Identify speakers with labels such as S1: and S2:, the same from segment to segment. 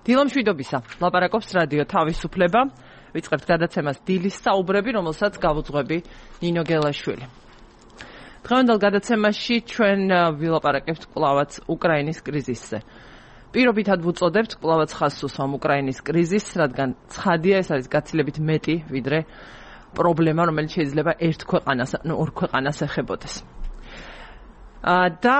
S1: დილამშვიდობისა. ლაპარაკობს რადიო თავისუფლება. ვიწყებთ გადაცემას დილის საუბრები, რომელსაც გავუძღვები ნინო გელაშვილი. დღევანდელ გადაცემაში ჩვენ ვილაპარაკებთ კვლავაც უკრაინის კრიზისზე. პირობითად ვუწოდებთ კვლავაც ხაზს უსვამ უკრაინის კრიზისს, რადგან ცხადია ეს არის გაცილებით მეტი ვიდრე პრობლემა, რომელიც შეიძლება ორ ქვეყანას ეხებოდეს. და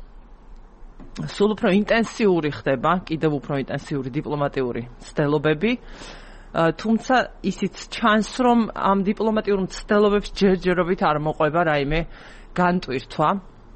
S1: სულ უფრო ინტენსიური ხდება, კიდევ უფრო ინტენსიური დიპლომატიური მცდელობები, თუმცა ისიც ჩანს, რომ ამ დიპლომატიურ მცდელობებს ჯერჯერობით არ მოყვება რაიმე განტვირთვა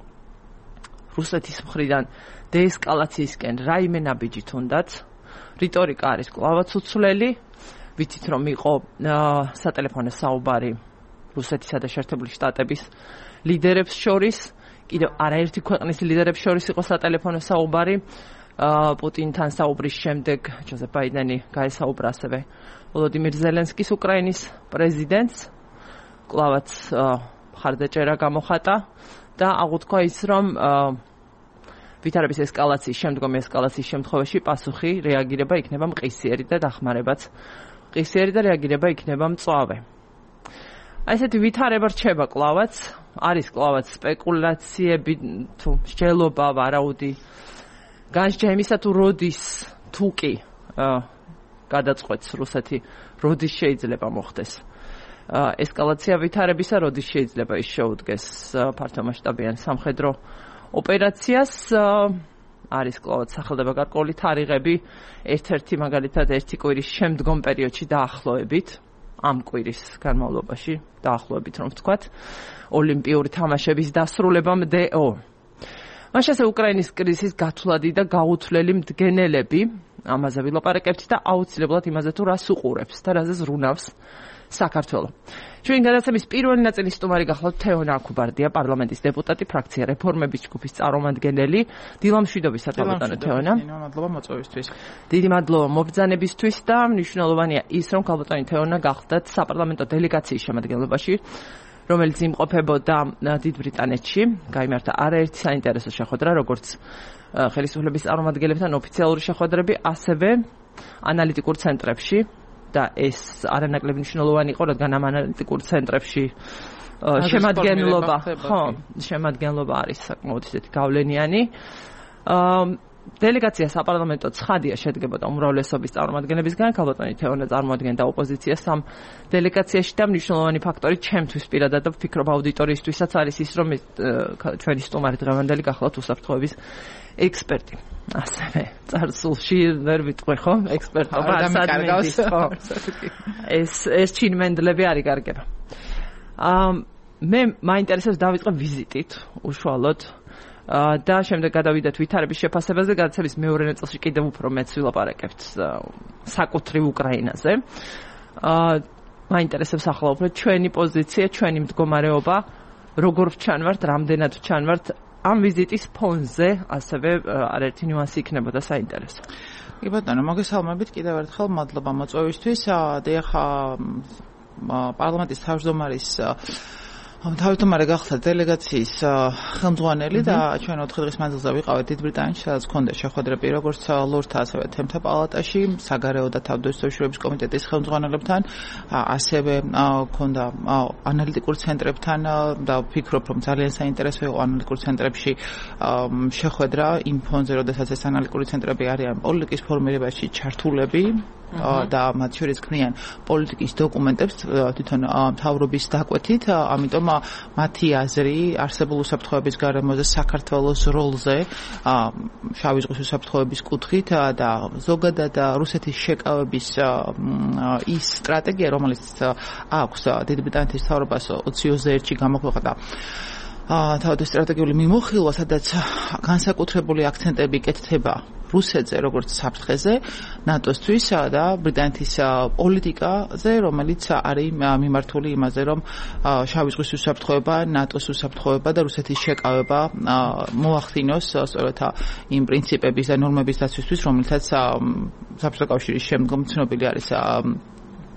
S1: რუსეთის მხრიდან დეესკალაციისკენ რაიმე ნაბიჯი თუნდაც. რიტორიკა არის კვლავაც უცვლელი. ვიცით, რომ იყო სატელეფონო საუბარი რუსეთისა და შეერთებული შტატების ლიდერებს შორის. კიდევ არაერთი ქვეყნის ლიდერებს შორის იყო სატელეფონო საუბარი. პუტინთან საუბრის შემდეგ ჯოზეფ ბაიდენი გაესაუბრა ასევე ვოლოდიმირ ზელენსკის უკრაინის პრეზიდენტს. კვლავაც მხარდაჭერა გამოხატა და აღუთქვა ის, რომ ვითარების ესკალაციის შემთხვევაში პასუხი რეაგირება იქნება მყისიერი და დახმარებაც მყისიერი და რეაგირება იქნება მწვავე. ესეთი ვითარება რჩება კვლავაც, არის კვლავაც სპეკულაციები თუ მსჯელობა, ვარაუდი განსჯა იმისა თუ როდის თუ კი გადაწყვეტს რუსეთი, როდის შეიძლება მოხდეს ესკალაცია ვითარებისა, როდის შეიძლება ის შეუდგეს ფართომასშტაბიან სამხედრო ოპერაციას. არის კვლავაც სახელდება გარკვეული თარიღები, ერთ-ერთი მაგალითად ერთი კვირის შემდგომ პერიოდში დაახლოებით, ამ კვირის განმავლობაში დაახლოებით რომ ვთქვათ, ოლიმპიური თამაშების დასრულებამდეო. მაშინ ასე უკრაინის კრიზისის გათვლადი და გაუთვლელი მდგენელები, ამაზე ვილაპარაკებთ და აუცილებლად იმაზე თუ რას უყურებს და რაზე ზრუნავს საქართველო. ჩვენი გადაცემის პირველი ნაწილის სტუმარი გახლავთ თეონა აქუბარდია, პარლამენტის დეპუტატი, ფრაქცია რეფორმების ჯგუფის წარმომადგენელი. დილამშვიდობისა თეონა.
S2: მადლობა მოწვევისთვის.
S1: დიდი მადლობა მობრძანებისთვის და მნიშვნელოვანია ის, რომ ქალბატონი თეონა გახლდათ საპარლამენტო დელეგაციის შემადგენლობაში, რომელიც იმყოფებოდა დიდ ბრიტანეთში. გაიმართა არაერთი საინტერესო შეხვედრა, როგორც ხელისუფლების წარმომადგენლებთან ოფიციალური შეხვედრები, ასევე ანალიტიკურ ცენტრებში. და ეს არანაკლებ მნიშვნელოვანი იყო, რადგან ამ ანალიტიკურ ცენტრებში შემადგენლობა არის საკმაოდ ისეთი გავლენიანი. დელეგაცია საპარლამენტო ცხადია შედგებოდა უმრავლესობის წარმომადგენლებისგან, ქალბატონი თეონა წარმოადგენდა ოპოზიციას ამ დელეგაციაში და მნიშვნელოვანი ფაქტორი ჩემთვის პირადად და ვფიქრობ აუდიტორიისთვისაც არის ის, რომ ჩვენი სტუმარი დღევანდელი გახლავთ უსაფრთხოების ექსპერტი. ასევე წარსულში ვერ ვიტყვი ხო? ექსპერტობა სადმენდის ხო? ეს ჩინმენდლები არ იკარგება. მე მაინტერესებს დავიწყე ვიზიტით უშუალოდ და შემდეგ გადავიდეთ ვითარების შეფასებაზე, გადაცემის მეორე ნაწილში კიდევ უფრო მეც ვილაპარაკებთ საკუთრივ უკრაინაზე. მაინტერესებს ახლა უფრო ჩვენი პოზიცია, ჩვენი მდგომარეობა, როგორ ვჩანვართ, რამდენად ვჩანვართ ამ ვიზიტის ფონზე, ასევე არაერთი ნიუანსი იქნებოდა საინტერესო.
S2: კი ბატონო, მოგესალმებით კიდევ ერთხელ, მადლობა მოწვევისთვის. დიახ, პარლამენტის თავმჯდომარის თავმჯდომარე გახდა დელეგაციის ხელმძღვანელი და ჩვენ 4 დღის მანძილზე ვიყავით დიდ ბრიტანეთში, სადაც ჰქონდა შეხვედრები როგორც ლორდთა, ასევე თემთა პალატაში, საგარეო და თავდაცვის კომიტეტის ხელმძღვანელებთან, ასევე ჰქონდა ანალიტიკურ ცენტრებთან და ვფიქრობ, რომ ძალიან საინტერესო იყო ანალიტიკურ ცენტრებში შეხვედრა იმ ფონზე, როდესაც ეს ანალიტიკური ცენტრები არიან პოლიტიკის ფორმირებაში ჩართულები და მათ შორის ქმნიან პოლიტიკის დოკუმენტებს თვითონ მთავრობის დაკვეთით, ამიტომ მათი აზრი არსებულ უსაფრთხოების გარემოზე საქართველოს როლზე შავი ზღვის უსაფრთხოების კუთხით და ზოგადად რუსეთის შეკავების ის სტრატეგია, რომელიც აქვს დიდი ბრიტანეთის მთავრობას 21-ში გამოქვეყნდა თავად სტრატეგიული მიმოხილვა, სადაც განსაკუთრებული აქცენტები კეთდება რუსეთზე, როგორც საფრთხეზე, ნატოსთვის და ბრიტანეთის პოლიტიკაზე, რომელიც არის მიმართული იმაზე, რომ შავი ზღვის უსაფრთხოება, ნატოს უსაფრთხოება და რუსეთის შეკავება მოახდინოს სწორედ იმ პრინციპების და ნორმების დაცვისთვის, რომელთაც საბჭოთა კავშირის შემდგომ ცნობილი არის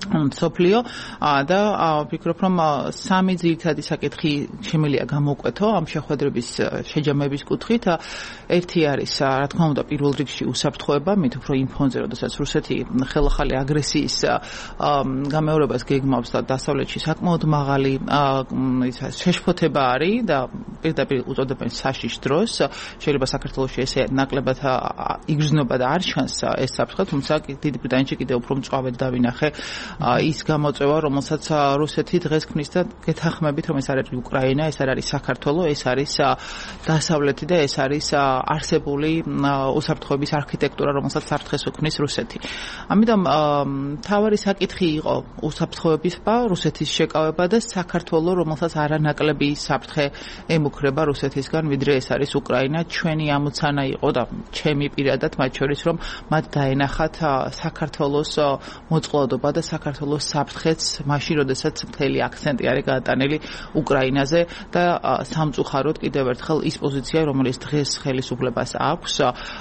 S2: სოფლიო და ვფიქრობ რომ სამი ძირითადი საკითხი შემიძლია გამოვკვეთო ამ შეხვედრების შეჯამების კუთხით. ერთი არის რა თქმა უნდა პირველ რიგში უსაფრთხოება, მით უფრო იმ ფონზე, როდესაც რუსეთი ხელახალი აგრესიის გამეორებას გეგმავს და დასავლეთში საკმაოდ მაღალი შეშფოთება არის და პირდაპირ უწოდებენ საშიშ დროს. შეიძლება საქართველოში ესე ნაკლებად იგრძნობა და არ ჩანს ეს საფრთხე, თუმცა დიდ ბრიტანეთში კიდევ უფრო მწვავედ დავინახე ის გამოწვევა, რომელსაც რუსეთი დღეს ქმნის და გეთანხმებით, რომ ეს არ არის უკრაინა, ეს არ არის საქართველო, ეს არის დასავლეთი და ეს არის არსებული უსაფრთხოების არქიტექტურა, რომელსაც საფრთხეს უქმნის რუსეთი. ამიტომ მთავარი საკითხი იყო უსაფრთხოების რუსეთის შეკავება და საქართველო, რომელსაც არანაკლები საფრთხე ემუქრება რუსეთისგან, ვიდრე ეს არის უკრაინა. ჩვენი ამოცანა იყო და ჩემი პირადად მათ შორის, რომ მათ დაენახათ საქართველოს მოწყვლადობა და საქართველოს საფრთხეც მაშინ, როდესაც მთელი აქცენტი არის გადატანილი უკრაინაზე და სამწუხაროდ კიდევ ერთხელ ის პოზიცია, რომელიც დღეს ხელისუფლებას აქვს,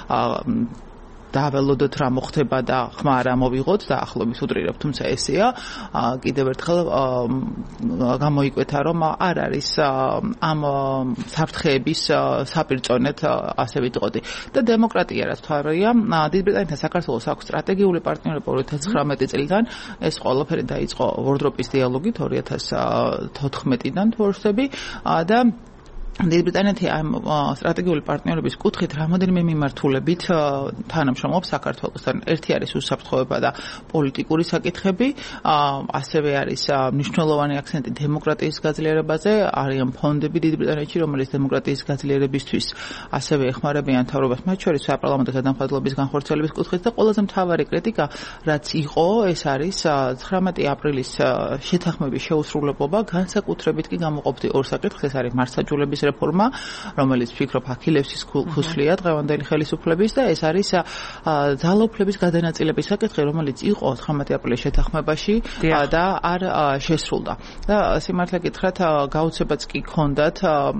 S2: დაველოდოთ რა მოხდება და ხმა არ ამოვიღოთ და ახლობით უტრირებ, თუმცა ესეა. კიდევ ერთხელ გამოიკვეთა, რომ არ არის ამ საფრთხეების საპირწონეთ, ასე ვიტყოდი. და დემოკრატია რაც თვარია, დიდ ბრიტანეთთან საქართველოს აქვს სტრატეგიული პარტნიორობა 2019 წლიდან. ეს ყველაფერი დაიწყო ვორდროპის დიალოგით 2014-დან თუ არ ვშტები და დიდ ბრიტანეთი ამ სტრატეგიული პარტნიორობის კუთხით რამოდენიმე მიმართულებით თანამშრომლობს საქართველოსთან. ერთი არის უსაფრთხოება და პოლიტიკური საკითხები, ასევე არის მნიშვნელოვანი აქცენტი დემოკრატიის გაძლიერებაზე, არიან ფონდები დიდ ბრიტანეთში, რომელიც დემოკრატიის გაძლიერებისთვის ასევე ეხმარებიან მთავრობას, მათ შორის საპარლამენტო ზედამხედველობის განხორციელების კუთხით და ყველაზე მთავარი კრიტიკა, რაც იყო, ეს არის 19 აპრილის შეთანხმების შეუსრულებლობა, განსაკუთრებით კი გამოყოფდი ორ საკითხს, ეს არის მართლმსაჯულების რეფორმა, რომელიც ვფიქრობ აქილევსის ქუსლია დღევანდელი ხელისუფლების და ეს არის ძალაუფლების გადანაწილების საკითხი, რომელიც იყო 19 აპრილის შეთანხმებაში და არ შესრულდა. და სიმართლე გითხრათ, გაუცებაც კი ჰქონდათ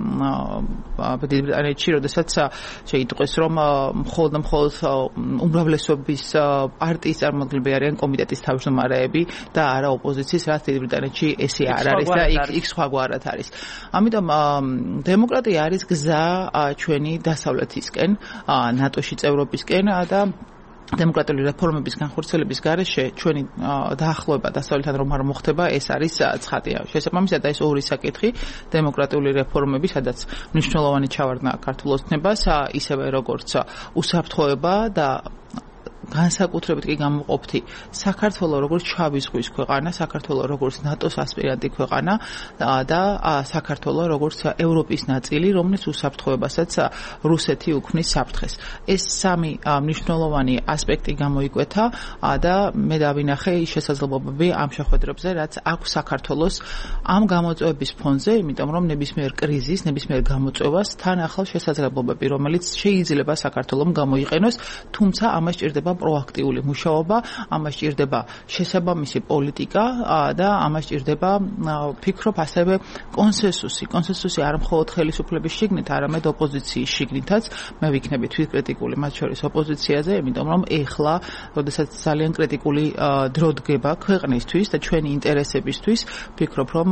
S2: დიდ ბრიტანეთში, როდესაც შეიტყვეს, რომ მხოლოდ უმრავლესობის პარტიის წარმომადგენლები არიან კომიტეტის თავმჯდომარეები და არა ოპოზიციის, რაც დიდ ბრიტანეთში ესე არ არის და იქ სხვაგვარად არის. ამიტომ დემოკრატია არის გზა ჩვენი დასავლეთისკენ, ნატოში წევრობისკენ და დემოკრატიული რეფორმების განხორციელების გარეშე ჩვენი დაახლოება დასავლეთთან რომ არ მოხდება, ეს არის ცხადია. შესაბამისად, ეს ორი საკითხი, დემოკრატიული რეფორმები, სადაც მნიშვნელოვანი ჩავარდნა ქართულ ოცნებას, ისევე როგორც უსაფრთხოება და განსაკუთრებით კი გამოყოფთი საქართველოს როგორც შავი ზღვის ქვეყანა, საქართველოს როგორც ნატოს ასპირანტი ქვეყანა და საქართველოს როგორც ევროპის ნაწილი, რომელიც უსაფრთხოებასაც რუსეთი უქმნის საფრთხეს. ეს სამი მნიშვნელოვანი ასპექტი გამოიკვეთა და მე დავინახე ის შესაძლებლობები ამ შეხვედრებზე, რაც აქვს საქართველოს ამ გამოწვევების ფონზე, იმიტომ რომ ნებისმიერ კრიზის, ნებისმიერ გამოწვევას თან ახალ შესაძლებლობები, რომელიც შეიძლება საქართველოს გამოიყენოს, თუმცა ამას ჭირდება პროაქტიული მუშაობა, ამას ჭირდება შესაბამისი პოლიტიკა და ამას ჭირდება ვფიქრობ ასევე კონსენსუსი. კონსენსუსი არ მხოლოდ ხელისუფლების შიგნით, არამედ ოპოზიციის შიგნითაც. მე ვიქნები თვითკრიტიკული მათ შორის ოპოზიციაზე, იმიტომ რომ ეხლა, როდესაც ძალიან კრიტიკული დრო დგება ქვეყნისთვის და ჩვენი ინტერესებისთვის, ვფიქრობ რომ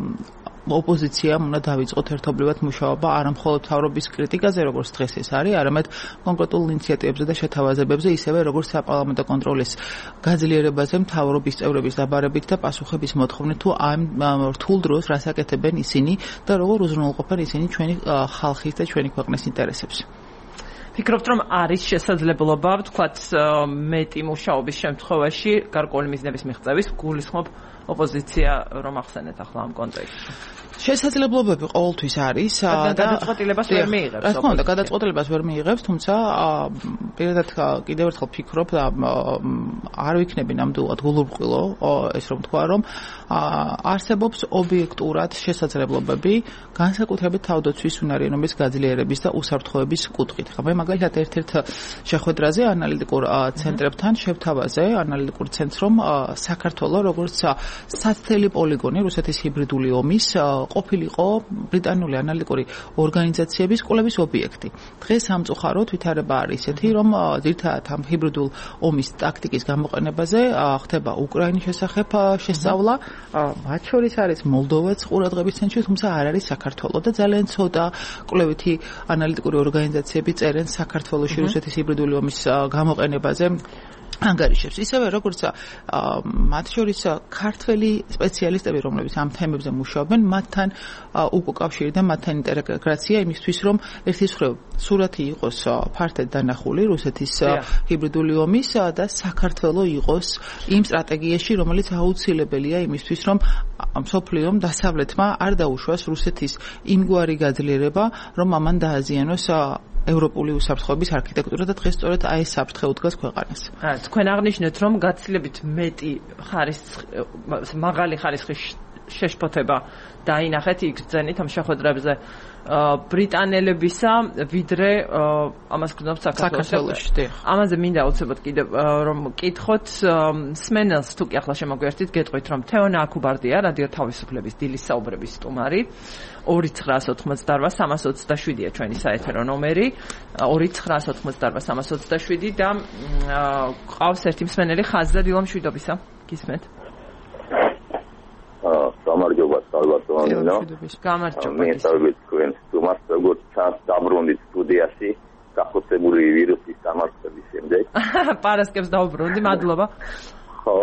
S2: ოპოზიციამ უნდა დავიწყოთ ერთობლივად მუშაობა არა მხოლოდ მთავრობის კრიტიკაზე, როგორც დღეს ეს არის, არამედ კონკრეტულ ინიციატივებზე და შეთავაზებებზე, ისევე როგორც საპარლამენტო კონტროლის გაძლიერებაზე, მთავრობის წევრების დაბარებით და პასუხების მოთხოვნით, თუ ამ რთულ დროს რას აკეთებენ ისინი და როგორ უზრუნველყოფენ ისინი ჩვენი ხალხის და ჩვენი ქვეყნის ინტერესებს.
S1: ფიქრობთ, რომ არის შესაძლებლობა, ვთქვათ, მეტი მუშაობის შემთხვევაში, გარკვეული მიზნების მიღწევის, გულისხმობ ოპოზიცია რომ ახსენეთ ახლა ამ კონტექსტში.
S2: შესაძლებლობები ყოველთვის არის
S1: და გადაწყვეტილებას ვერ მიიღებს.
S2: რა თქმა უნდა, გადაწყვეტილებას ვერ მიიღებს, თუმცა პირადად კიდევ ერთხელ ვფიქრობ და არ ვიქნები ნამდვილად გულურყვილო ეს რომ თქვა, რომ არსებობს ობიექტურად შესაძლებლობები განსაკუთრებით თავდაცვის უნარიანობის გაძლიერების და უსაფრთხოების კუთხით. ხა მე მაგალითად ერთ-ერთ შეხვედრაზე ანალიტიკურ ცენტრებთან შევთავაზე ანალიტიკურ ცენტრს რომ საქართველო როგორც საცდელი პოლიგონი რუსეთის ჰიბრიდული ომის ყოფილიყო ბრიტანული ანალიტიკური ორგანიზაციების კვლევის ობიექტი. დღეს სამწუხაროდ ვითარება არის ისეთი, რომ ძირითადად ამ ჰიბრიდულ ომის ტაქტიკის გამოყენებაზე ხდება უკრაინის შესახებ შესწავლა, მათ შორის არის მოლდოვაც ყურადღების ცენტრში, თუმცა არ არის საქართველო და ძალიან ცოტა კვლევითი ანალიტიკური ორგანიზაციები წერენ საქართველოში რუსეთის ჰიბრიდული ომის გამოყენებაზე ანგარიშებს. ისევე როგორც მათ შორის ქართველი სპეციალისტები, რომლებიც ამ თემებზე მუშაობენ, მათთან უკავშირი და მათთან ინტეგრაცია იმისთვის, რომ ერთის მხრივ სურათი იყოს ფართედ დანახული რუსეთის ჰიბრიდული ომის და საქართველო იყოს იმ სტრატეგიაში, რომელიც აუცილებელია იმისთვის, რომ მსოფლიომ დასავლეთმა არ დაუშვას რუსეთის იმგვარი გაძლიერება, რომ ამან დააზიანოს ევროპული უსაფრთხოების არქიტექტურა და დღეს სწორედ აი ეს საფრთხე უდგას ქვეყანას.
S1: თქვენ აღნიშნეთ, რომ გაცილებით მეტი მაღალი ხარისხის შეშფოთება დაინახეთ იქ ძენით ამ შეხვედრებზე ბრიტანელებისა, ვიდრე ამას გქონდათ საქართველოში. ამაზე მინდა აუცილებლად კიდევ რომ კითხოთ სმენელს თუ კი ახლა შემოგვერთით, გეტყვით რომ თეონა აქუბარდია რადიო თავისუფლების დილის საუბრების სტუმარი 2988-327-ია ჩვენი საეთერო ნომერი 2988-327 და ყავს ერთი მსმენელი ხაზდა დილა მშვიდობისა. გისმენთ?
S3: გამარჯობა სალვატოანო.
S1: გამარჯობა.
S3: მე თავით თქვენ თუმას როგორც ჩანს დაბრუნდით სტუდიაში გახოცებული ვირუსის დამარცხების შემდეგ.
S1: პარასკევს დავბრუნდი, მადლობა.
S3: ხო,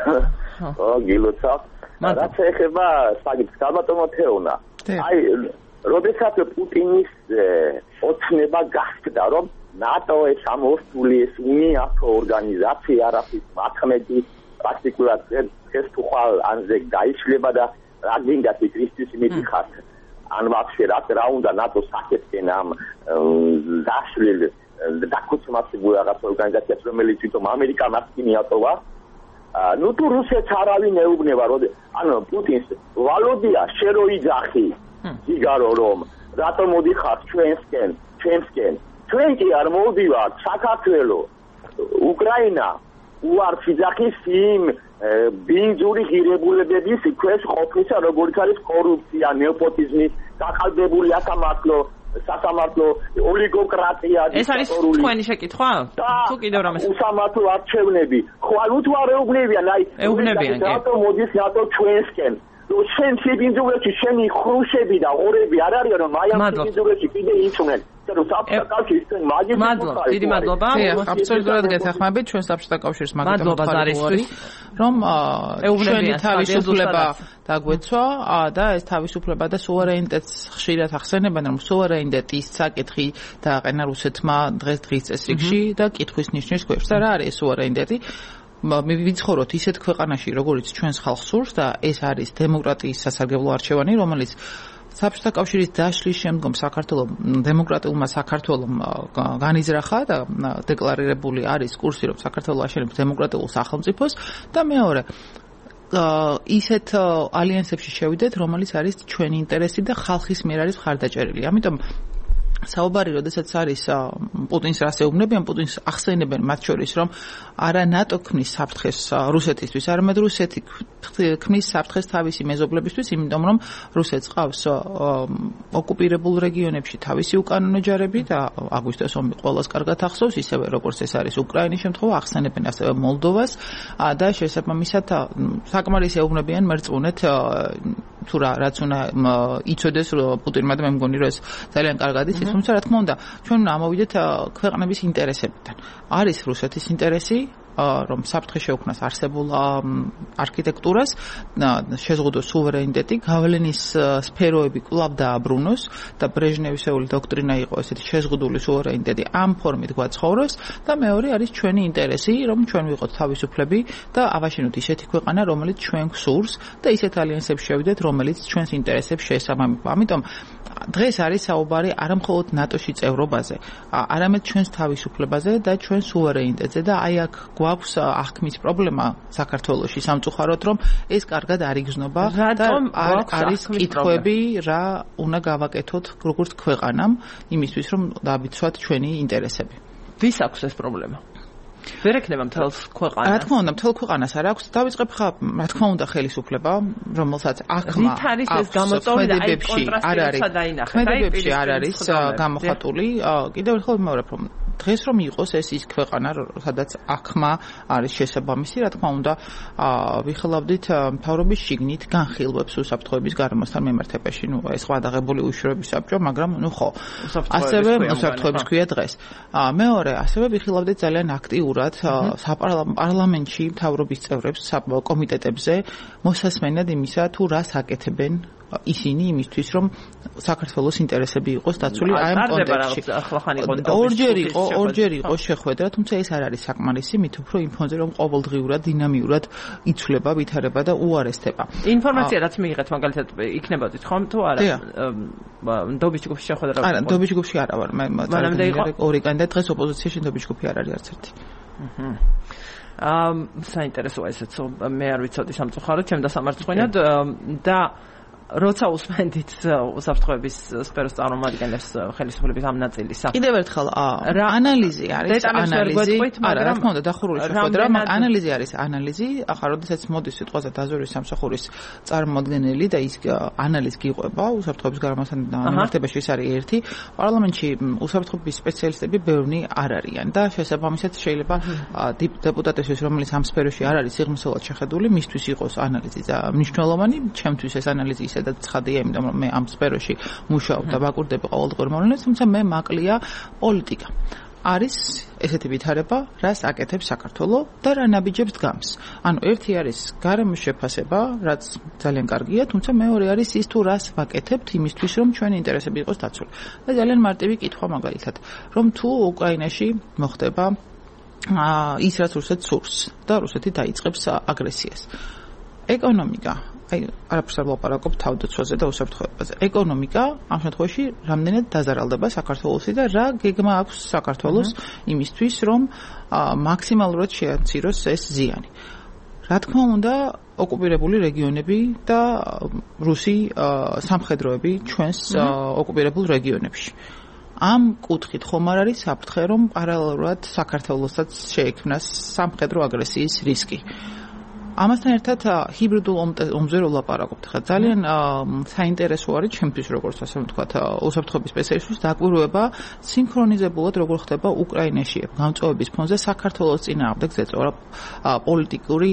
S3: გილოცა. რაც ეხება საგებს სალვატოანო თეონა. აი, როდესაც პუტინის ოცნება გახდა, რომ ნატო ეს ამოსული ეს უნიათო ორგანიზაცია არაფრის მათმედი პრაქტიკულად ეს თუ ხალ ანზე გაიშლება და რა გინდათ ქრისტის მიდიხართ ან ვაფშე რა უნდა ნატოს საკეთენ ამ დაშლილ დაკუცმაცებულ რაღაც ორგანიზაციას რომელიც თვითონ ამერიკა მასკინი ატოვა ნუ თუ რუსეთს არავინ ეუბნება როდი ანუ პუტინს ვალოდია შეროიძახი იგარო რომ რატომ მოდიხართ ჩვენსკენ ჩვენ კი არ მოვდივართ საქართველოს უკრაინა უარ ფიძახის იმ ბინძური ღირებულებების ქვეშ ყოფნისა, როგორც არის კორუფცია, ნეოპოტიზმი, გაყალბებული სასამართლო ოლიგოკრატია,
S1: ეს არის თქვენი შეკითხვა? თუ კიდევ რამეს
S3: უსამართლო არჩევნები. ხო, ანუ თუ არ ეუბნებიან, აი,
S1: ეუბნებიან, კი.
S3: რატომ მოდის ნატო ჩვენსკენ? შენ შებინძურებში შენი ხრუშები და ღორები არ არიან, რომ აი ამ შებინძურებში კიდე იცოდნენ.
S1: მადლობა, დიდი მადლობა.
S2: აბსოლუტურად გეთანხმებით ჩვენ საბჭოთა კავშირის მაგალითად მოხარული რომ ჩვენი თავისუფლება დაგვეცვა და ეს თავისუფლება და სუვერენიტეტს ხშირად ახსენებენ რომ სუვერენიტეტის საკითხი დააყენა რუსეთმა დღეს წესრიგში და კითხვის ნიშნის ქვეშ და რა არის სუვერენიტეტი მე ვიცხოვრობ ისეთ ქვეყანაში როგორც ჩვენს ხალხს სურს და ეს არის დემოკრატიის სასარგებლო არჩევანი რომელიც საბჭოთა კავშირის დაშლის შემდგომ საქართველოს დემოკრატიულმა საქართველოს განიზრახა და დეკლარირებული არის კურსი რომ საქართველოს აშენებს დემოკრატიულ სახელმწიფოს და მეორე ისეთ ალიანსებში შევიდეთ რომელიც არის ჩვენი ინტერესი და ხალხის მიერ არის მხარდაჭერილი ამიტომ საუბარი როდესაც არის პუტინს რას ეუბნებიან პუტინს ახსენებენ მათ შორის რომ არა ნატო ქმნის საფრთხეს რუსეთისთვის არამედ რუსეთი ქმნის საფრთხეს თავისი მეზობლებისთვის იმიტომ რომ რუსეთს ყავს ოკუპირებულ რეგიონებში თავისი უკანონო ჯარები და აგვისტოს ომი ყველას კარგად ახსოვს ისევე როგორც ეს არის უკრაინის შემთხვევა ახსენებენ ასევე მოლდოვას და შესაბამისად საკმარისი ეუბნებიან მერწმუნეთ თუ რაც უნდა იცოდეს პუტინმა და მე მგონი რომ ეს ძალიან კარგად იცის თუმცა რა თქმა უნდა ჩვენ უნდა ამოვიდეთ ქვეყნების ინტერესებიდან არის რუსეთის ინტერესი რომ საფრთხე შეუქმნას არსებულ არქიტექტურას შეზღუდოს სუვერენიტეტი გავლენის სფეროები კვლავ დააბრუნოს და ბრეჟნევისეული დოქტრინა იყო ესეთი შეზღუდული სუვერენიტეტი ამ ფორმით გვაცხოვროს და მეორე არის ჩვენი ინტერესი რომ ჩვენ ვიყოთ თავისუფლები და ავაშენოთ ისეთი ქვეყანა რომელიც ჩვენ გვსურს და ისეთ ალიანსებში შევიდეთ რომელიც ჩვენს ინტერესებს შეესაბამება ამიტომ დღეს არის საუბარი არა მხოლოდ ნატოში წევრობაზე არამედ ჩვენს თავისუფლებაზე და ჩვენ სუვერენიტეტზე და აი აქ გვაქვს აღქმის პრობლემა საქართველოში სამწუხაროდ, რომ ეს კარგად არ იგრძნობა და არის კითხვები, რა უნდა გავაკეთოთ როგორც ქვეყანამ, იმისთვის რომ დავიცვათ ჩვენი ინტერესები.
S1: ვის აქვს ეს პრობლემა? ვერ ექნება მთელს ქვეყანას.
S2: რა თქმა უნდა, მთელ ქვეყანას არ აქვს. დავიწყებ ხა, რა თქმა უნდა, ხელისუფლება, რომელსაც აქმა
S1: ვით არის ეს გამოწვეული და აი კონტრასტებსა დაინახეთ.
S2: ქმედებებში არ არის გამოხატული. კიდევ ერთხელ ვიმეორებ, რომ დღეს რომ იყოს ეს ის ქვეყანა, სადაც აქმა არის შესაბამისი, რა თქმა უნდა, ვიხილავდით მთავრობის შიგნით განხილვებს უსაფრთხოების გარემოსთან მიმართებაში. ნუ ეს სხვადაღებული უშუალოების საბჭო, მაგრამ ნუ ხო. ასევე უსაფრთხოების ქვია დღეს. მეორე, ასევე ვიხილავდით ძალიან აქტიურად პარლამენტში მთავრობის წევრებს კომიტეტებზე მოსასმენად იმისა, თუ რას აკეთებენ ისინი იმისთვის, რომ საქართველოს ინტერესები იყოს დაცული აი ამ კონტექსტში. ორჯერ იყო შეხვედრა, თუმცა ეს არ არის საკმარისი, მით უფრო იმ ფონზე, რომ ყოველდღიურად დინამიურად იცვლება, ვითარება და უარესდება.
S1: ინფორმაცია რაც მიიღეთ, მაგალითად იქნებოდით ხომ თუ არა? ნდობის ჯგუფში შეხვედრა.
S2: არა, ნდობის ჯგუფში არა ვარ, მე ორი კანდიდატი დღეს ოპოზიციაში ნდობის ჯგუფი არ არის არც ერთი.
S1: საინტერესოა ესეც, მე არ ვიცოდი სამწუხაროდ, ჩემ დასამარცხენად და როცა უსმენდით უსაფრთხოების სფეროს წარმომადგენლებს ხელისუფლების ამ ნაწილისა.
S2: კიდევ ერთხელ ანალიზი არის, ანალიზი. არა, რა თქმა უნდა, დახურული შეხვედრა, მაგრამ ანალიზი არის, ანალიზი. ახლა როდესაც მოდის სიტყვაზე დაზვერვის სამსახურის წარმოადგენელი და ის ანალიზი გიყვება უსაფრთხოების გარემოსთან მიმართებაში, ეს არის ერთი. პარლამენტში უსაფრთხოების სპეციალისტები ბევრი არ არიან და შესაბამისად შეიძლება დეპუტატისთვის, რომელიც ამ სფეროში არ არის სიღრმისეულად შეხედული, მისთვის იყოს ანალიზი და მნიშვნელოვანი, ჩემთვის ეს ანალიზი სადაც ცხადია, იმიტომ რომ მე ამ სფეროში მუშაობ და ვაკურდები ყოველდღიურ მოვლენებს, თუმცა მე მაკლია პოლიტიკა. არის ესეთი ვითარება, რას აკეთებს საქართველო და რა ნაბიჯებს დგამს. ანუ ერთი არის გარემოს შეფასება, რაც ძალიან კარგია, თუმცა მეორე არის ის თუ რას ვაკეთებთ იმისთვის, რომ ჩვენი ინტერესები იყოს დაცული. და ძალიან მარტივი კითხვა მაგალითად, რომ თუ უკრაინაში მოხდება ის რაც რუსეთს სურს და რუსეთი დაიწყებს აგრესიას. ეკონომიკა აი არაფერს არ ვლაპარაკობ თავდაცვაზე და უსაფრთხოებაზე. ეკონომიკა ამ შემთხვევაში რამდენად დაზარალდება საქართველოსი და რა გეგმა აქვს საქართველოს იმისთვის, რომ მაქსიმალურად შეამციროს ეს ზიანი. რა თქმა უნდა, ოკუპირებული რეგიონები და რუსი სამხედროები ჩვენს ოკუპირებულ რეგიონებში. ამ კუთხით ხომ არ არის საფრთხე, რომ პარალელურად საქართველოსაც შეექმნას სამხედრო აგრესიის რისკი. ამასთან ერთად ჰიბრიდულ ომზე რო ვლაპარაკობთ, ხა ძალიან საინტერესო არის ჩემთვის როგორც ასე ვთქვათ, უსაფრთხოების სპეციალისტის დაკვირვება სინქრონიზებულად როგორ ხდება უკრაინაში გამწვევების ფონზე საქართველოს წინააღმდეგ ზეწოლა პოლიტიკური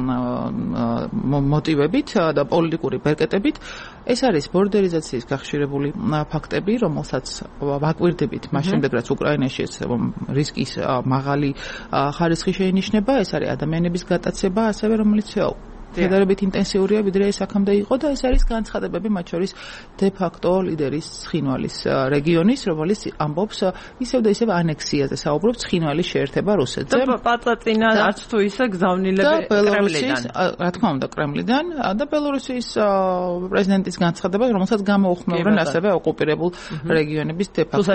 S2: მოტივებით და პოლიტიკური ბერკეტებით. ეს არის ბორდერიზაციის გახშირებული ფაქტები, რომელსაც ვაკვირდებით მას შემდეგ, რაც უკრაინაში ეს რისკის მაღალი ხარისხი შეინიშნება, ეს არის ადამიანების გატაცება, ასევე რომელიც შედარებით ინტენსიურია, ვიდრე ეს აქამდე იყო და ეს არის განცხადებები, მათ შორის დე-ფაქტო ლიდერის ცხინვალის რეგიონის, რომელიც ამბობს ისევ და ისევ ანექსიაზე, საუბრობს ცხინვალის შეერთება რუსეთზე.
S1: და პატაწინა არც თუ ისე გზავნილები კრემლიდან.
S2: რა თქმა უნდა, კრემლიდან და ბელორუსის პრეზიდენტის განცხადება, რომელსაც გამოუხმევრენ ასევე ოკუპირებულ რეგიონების დე-ფაქტო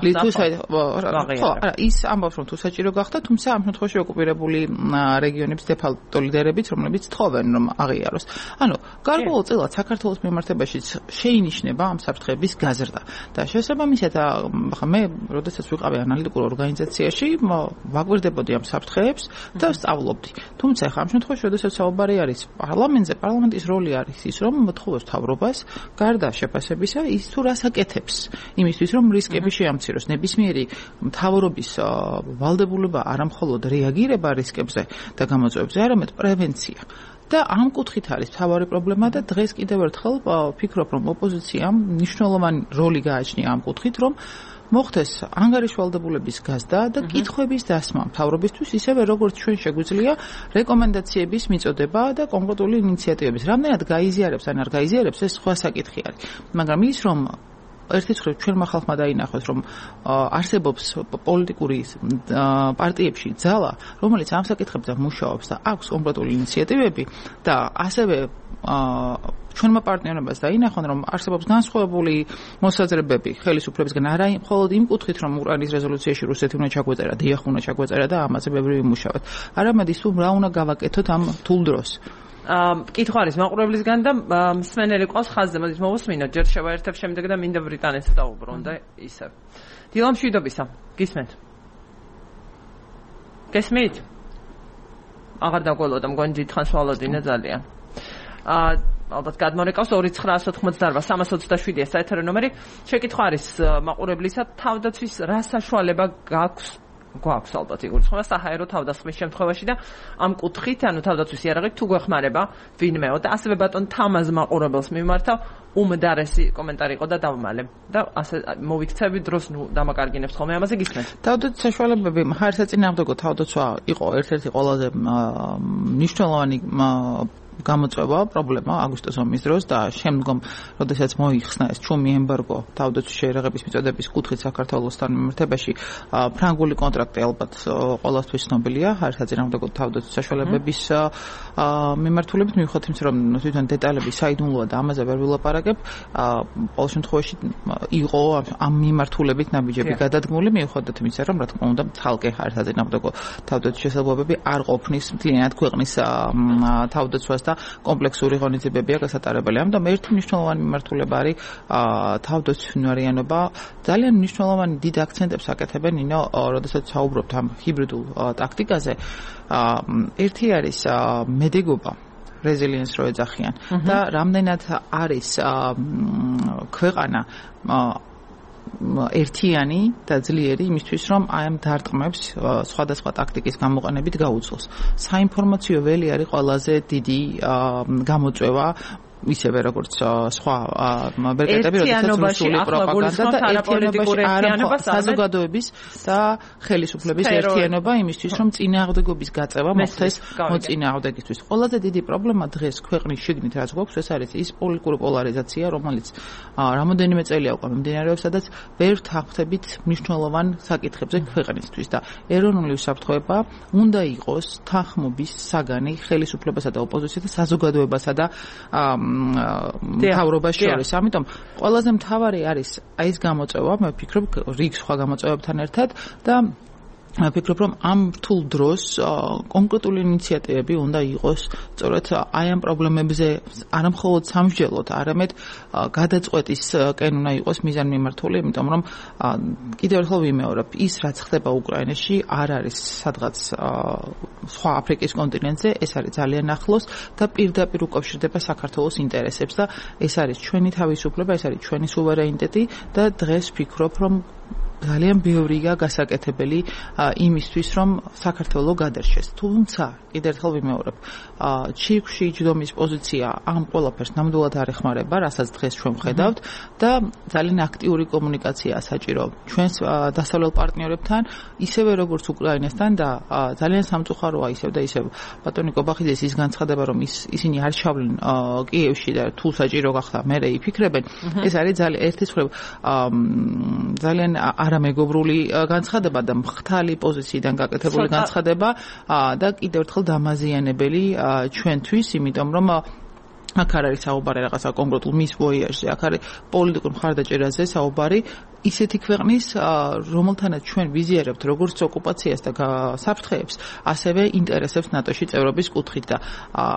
S2: ის ამბობს, რომ თუ საჭირო გახდა, თუმცა ამ შემთხვევაში ოკუპირებული რეგიონების დე-ფაქტო ლიდერებიც, რომლებიც თხოვენ რომ აღიაროს. ანუ გარკვეულწილად საქართველოს მიმართებაშიც შეინიშნება ამ საფრთხეების გაზრდა. და შესაბამისად, მე როდესაც ვიყავი ანალიტიკურ ორგანიზაციაში, ვაკვირდებოდი ამ საფრთხეებს და ვსწავლობდი. თუმცა ხა ამ შემთხვევაში, როდესაც საუბარი არის პარლამენტზე, პარლამენტის როლი არის ის, რომ მოთხოვოს მთავრობას გარდა შეფასებისა, ის თუ რას აკეთებს იმისთვის, რომ რისკები შეამციროს. ნებისმიერი მთავრობის ვალდებულება არა მხოლოდ რეაგირება რისკებზე და გამოწვევებზე, არამედ პრევენცია. და ამ კუთხით არის მთავარი პრობლემა და დღეს კიდევ ერთხელ ვფიქრობ, რომ ოპოზიციამ მნიშვნელოვანი როლი გააჩნია ამ კუთხით, რომ მოხდეს ანგარიშვალდებულების გაზრდა და კითხვების დასმა მთავრობისთვის, ისევე როგორც ჩვენ შეგვიძლია რეკომენდაციების მიწოდება და კონკრეტული ინიციატივების. რამდენად გაიზიარებს ან არ გაიზიარებს, ეს სხვა საკითხი არის. მაგრამ ის, რომ ერთის მხრივ ჩვენმა ხალხმა დაინახოს, რომ არსებობს პოლიტიკური პარტიებში ძალა, რომელიც ამ საკითხებზე მუშაობს და აქვს კონკრეტული ინიციატივები და ასევე ჩვენმა პარტნიორებას დაინახონ, რომ არსებობს განსხვავებული მოსაზრებები ხელისუფლებისგან, არა მხოლოდ იმ კუთხით, რომ უკრაინის რეზოლუციაში რუსეთი უნდა ჩაგვეწერა, დიახ უნდა ჩაგვეწერა და ამაზე ბევრი ვიმუშავოთ. არამედ ის თუ რა უნდა გავაკეთოთ ამ თულ დროს.
S1: კითხვა არის მაყურებლისგან და მსმენელი ყავს ხაზზე, მოდით მოვუსმინოთ, ჯერ შევაერთებ შემდეგ და მინდა ბრიტანეთს დავუბრუნდ და ისევ. დილა მშვიდობისა, გისმენთ? გესმით? აღარ დაგველოდა, მგონი დიდხანს ვალოდინა ძალიან. ალბათ გადმორეკავს 29988 საეთერო ნომერი. შეკითხვა არის მაყურებლისა, თავდაცვის რა საშუალება გვაქვს ალბათ იგივე სხვა საჰაერო თავდასხმის შემთხვევაში და ამ კუთხით, ანუ თავდაცვის იარაღით თუ გვეხმარება ვინმეო და ასევე ბატონ თამაზ მაყურებელს მიმართავ უმდარესი კომენტარი იყო და დავმალე და ასე მოვიქცევი დროს დამაკარგინებს ხოლმე ამაზე გისმენთ.
S2: თავდაცვის საშუალებები მხარსაწინააღმდეგო თავდაცვა იყო ერთ-ერთი ყველაზე მნიშვნელოვანი გამოწვევა პრობლემა აგვისტოს ომის დროს და შემდგომ, როდესაც მოიხსნა ეს ჩუმი ემბარგო თავდაცვის შეერაღების მიწოდების კუთხით საქართველოსთან მიმართებაში, ფრანგული კონტრაქტი ალბათ ყველასთვის ცნობილია მხარსაწინააღმდეგო თავდაცვის საშუალებების მიმართულებით, მიუხედავად იმისა, რომ თვითონ დეტალები საიდუმლოა და ამაზე ვერ ვილაპარაკებ, ყოველ შემთხვევაში იყო ამ მიმართულებით ნაბიჯები გადადგმული, მიუხედავად იმისა, რომ რა თქმა უნდა ცალკე მხარსაწინააღმდეგო თავდაცვის შესაძლებლობები არ ყოფნის მთლიანად ქვეყნის თავდაცვას და კომპლექსური ღონისძიებებია გასატარებელი. ამიტომ ერთი მნიშვნელოვანი მიმართულება არის თავდაცვის უნარიანობა. ძალიან მნიშვნელოვანი დიდ აქცენტებს აკეთებენ ინო, როდესაც საუბრობთ ამ ჰიბრიდულ ტაქტიკაზე. ერთი არის მედეგობა, resilience რო ეძახიან და რამდენად არის ქვეყანა ერთიანი და ძლიერი იმისთვის, რომ აი ამ დარტყმებს სხვადასხვა ტაქტიკის გამოყენებით გაუწოს. საინფორმაციო ველი არის ყველაზე დიდი გამოწვევა ისევე როგორც სხვა ბერკეტები, როდესაც რუსული პროპაგანდა და ერთიანობა საზოგადოების და ხელისუფლების ერთიანობა იმისთვის, რომ წინააღმდეგობის გაწევა მოხდეს მოწინააღმდეგისთვის. ყველაზე დიდი პრობლემა დღეს ქვეყნის შიგნით რაც გვაქვს, ეს არის ის პოლიტიკური პოლარიზაცია, რომელიც რამოდენიმე წელია უკვე მიმდინარეობს, სადაც ვერ ვთანხმდებით მნიშვნელოვან საკითხებზე ქვეყნისთვის და ეროვნული უსაფრთხოება უნდა იყოს თანხმობის საგანი ხელისუფლებასა და ოპოზიციასა და საზოგადოებასა და მთავრობას შორის. ამიტომ ყველაზე მთავარი არის აი ეს გამოწვევა, მე ვფიქრობ, რიგ სხვა გამოწვევებთან ერთად და ვფიქრობ, რომ ამ რთულ დროს კონკრეტული ინიციატივები უნდა იყოს სწორედ აი ამ პრობლემებზე არა მხოლოდ სამსჯელოდ, არამედ გადაწყვეტისკენ უნდა იყოს მიზანმიმართული, იმიტომ რომ კიდევ ერთხელ ვიმეორებ, ის რაც ხდება უკრაინაში არ არის სადღაც სხვა აფრიკის კონტინენტზე, ეს არის ძალიან ახლოს და პირდაპირ უკავშირდება საქართველოს ინტერესებს და ეს არის ჩვენი თავისუფლება, ეს არის ჩვენი სუვერენიტეტი და დღეს ვფიქრობ, რომ ძალიან ბევრია გასაკეთებელი იმისთვის, რომ საქართველო გადარჩეს. თუმცა, კიდევ ერთხელ ვიმეორებ, ჩირკში იჯდომის პოზიცია ამ ყველაფერს ნამდვილად არ ეხმარება, რასაც დღეს ჩვენ ვხედავთ და ძალიან აქტიური კომუნიკაცია საჭირო ჩვენს დასავლელ პარტნიორებთან, ისევე როგორც უკრაინასთან და ძალიან სამწუხაროა ისევ და ისევ ბატონი კობახიძის ის განცხადება, რომ ისინი არ ჩავლენ კიევში და თუ საჭირო გახდა მერე იფიქრებენ, ეს არის ძალიან ერთის მხრივ ძალიან არამეგობრული განცხადება და მხთალი პოზიციიდან გაკეთებული განცხადება და კიდევ ერთხელ დამაზიანებელი ჩვენთვის, იმიტომ რომ აქ არ არის საუბარი რაღაცა კონკრეტულ მის ვოიაჟზე, აქ არის პოლიტიკურ მხარდაჭერაზე საუბარი ისეთი ქვეყნის, რომელთანაც ჩვენ ვიზიარებთ როგორც ოკუპაციას და საფრთხეებს, ასევე ინტერესებს ნატოში წევრობის კუთხით და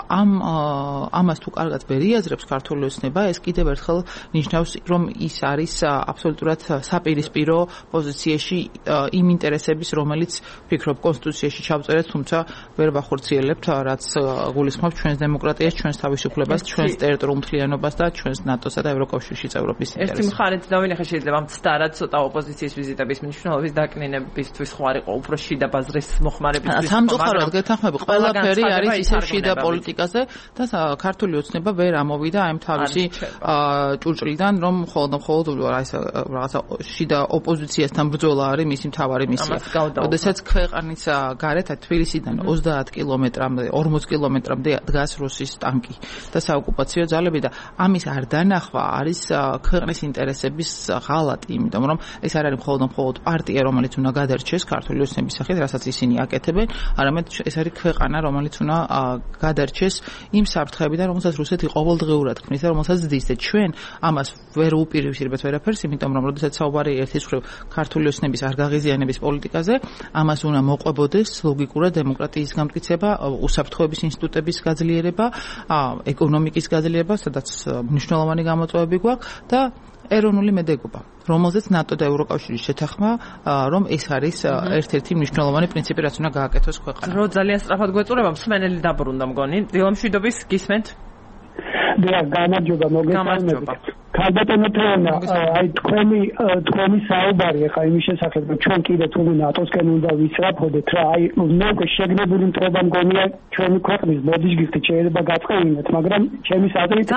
S2: ამას თუ კარგად ვერ იაზრებს ქართული ოცნება, ეს კიდევ ერთხელ ნიშნავს, რომ ის არის აბსოლუტურად საპირისპირო პოზიციაში იმ ინტერესების, რომელიც ვფიქრობ კონსტიტუციაში ჩავწერეთ, თუმცა ვერ ვახორციელებთ, რაც გულისხმობს ჩვენს დემოკრატიას, ჩვენს თავისუფლებას, ჩვენს ტერიტორიულ მთლიანობას და ჩვენს ნატოსა და ევროკავშირში წევრობის ინტერესებს.
S1: ერთი მხარეც დავინახე შეიძლება ამ ცდას არა ცოტა ოპოზიციის ვიზიტების მნიშვნელობის დაკნინებისთვის ხوار იყო უფრო შიდა ბაზრის მოხმარებისთვის
S2: სამწუხაროდ გეთანხმები ყველაფერი არის ისე შიდა პოლიტიკაზე და ქართული ოცნება ვერ ამოვიდა ამ თავისი ჭურჭლიდან რომ მხოლოდ რაღაცა შიდა ოპოზიციასთან ბრძოლა არის მისი მთავარი მისია. როდესაც ქვეყნის გარეთ თბილისიდან 30 კილომეტრამდე 40 კილომეტრამდე დგას რუსის ტანკი და საოკუპაციო ძალები და ამის არ დანახვა არის ქვეყნის ინტერესების ღალატი, იმიტომ რომ ეს არ არის მხოლოდ პარტია, რომელიც უნდა გადარჩეს ქართული ოცნების სახით, რასაც ისინი აკეთებენ, არამედ ეს არის ქვეყანა, რომელიც უნდა გადარჩეს იმ საფრთხეებიდან, რომელსაც რუსეთი ყოველდღიურად ქმნის და რომელსაც ზრდის და ჩვენ ამას ვერ უპირისპირებთ ვერაფერს, იმიტომ რომ როდესაც საუბარი ერთის მხრივ ქართული ოცნების არ გაღიზიანების პოლიტიკაზე, ამას უნდა მოყვებოდეს ლოგიკურად დემოკრატიის გამტკიცება, უსაფრთხოების ინსტიტუტების გაძლიერება, ეკონომიკის გაძლიერება, სადაც მნიშვნელოვანი გამოწვევები გვაქვს და ეროვნული მედეგობა, რომელზეც ნატო და ევროკავშირის შეთანხმა, რომ ეს არის ერთ-ერთი მნიშვნელოვანი პრინციპი, რაც უნდა გააკეთოს ქვეყანამ.
S1: რო ძალიან სწრაფად გვეწურება, მსმენელი დაბრუნდა მგონი. დილამშვიდობის გისმენთ?
S4: და გამარჯობა მოგესალმებით. ქალბატონო თეონა, აი თქვენი საუბარი ახლა იმის შესახებ, რომ ჩვენ კიდე თუნდაც ნატოსკენ უნდა ვისწრაფოდეთ რა, აი მე შეგნებული მტრობა მგონია ჩვენი ქვეყნის ბოდიშგირთი შეიძლება გაწყევინოთ, მაგრამ ჩემი აზრით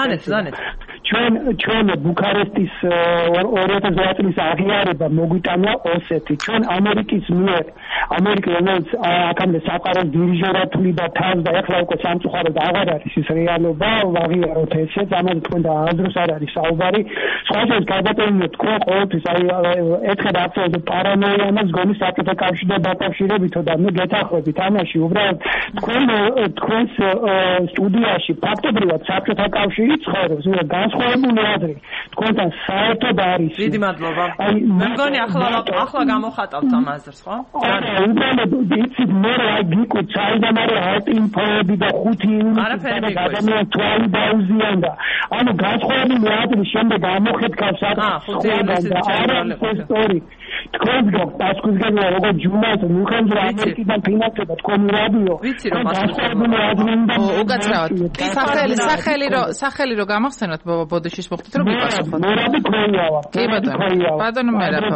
S4: ჩვენ ბუქარესტის 2008 წლის აღიარება მოგვიტანა ოსეთი. ჩვენ ამერიკის მიერ რომელიც აქამდე საყაროს დირიჟორად თვლიდა თავს და ახლა უკვე სამწუხაროდ აღარ არის ის რეალობა, ვაღიაროთ ესეც, ამაზე თქვენ და აზრს არ არის საუბარი. სხვაჯერ გადატანილი თქვენ ყოველთვის აი ერთხელ აფსოლუტ პარანოია ამას გონის საკითხი კავშირთან დაკავშირებითო და მე გეთანხმებით ამაში უბრალოდ თქვენს სტუდიაში ფაქტობრივად საბჭოთა კავშირი ცხოვრობს, უბრალოდ განსხვავებული აზრი თქვენთან საერთოდ არის.
S1: დიდი მადლობა. მე მგონი ახლა გამოხატავთ ამ აზრს, ხო?
S4: უბრალოდ იცით მე აი გიკუც საიდან არის ალტინფოები და 5 ივნისის ადამიან თვალი დაუზიანდა. ანუ განსხვავებული აზრი შემდეგ ამოხეთქავს ისტორი. თქვენ გასკუზგენ როგორ ჯუმას მიუხედავად ამერიკიდან ფინანსება თქვენი რადიო.
S1: ვიცი რომ
S4: განსხვავებული აზრი უნდა
S2: უკაცრავად. კი სახელი რო გამახსენოთ ბოდიშის მოხდით რომ გიპასუხოთ.
S4: მე რადი ქვია ვარ.
S2: კი ბატონო მერაფო.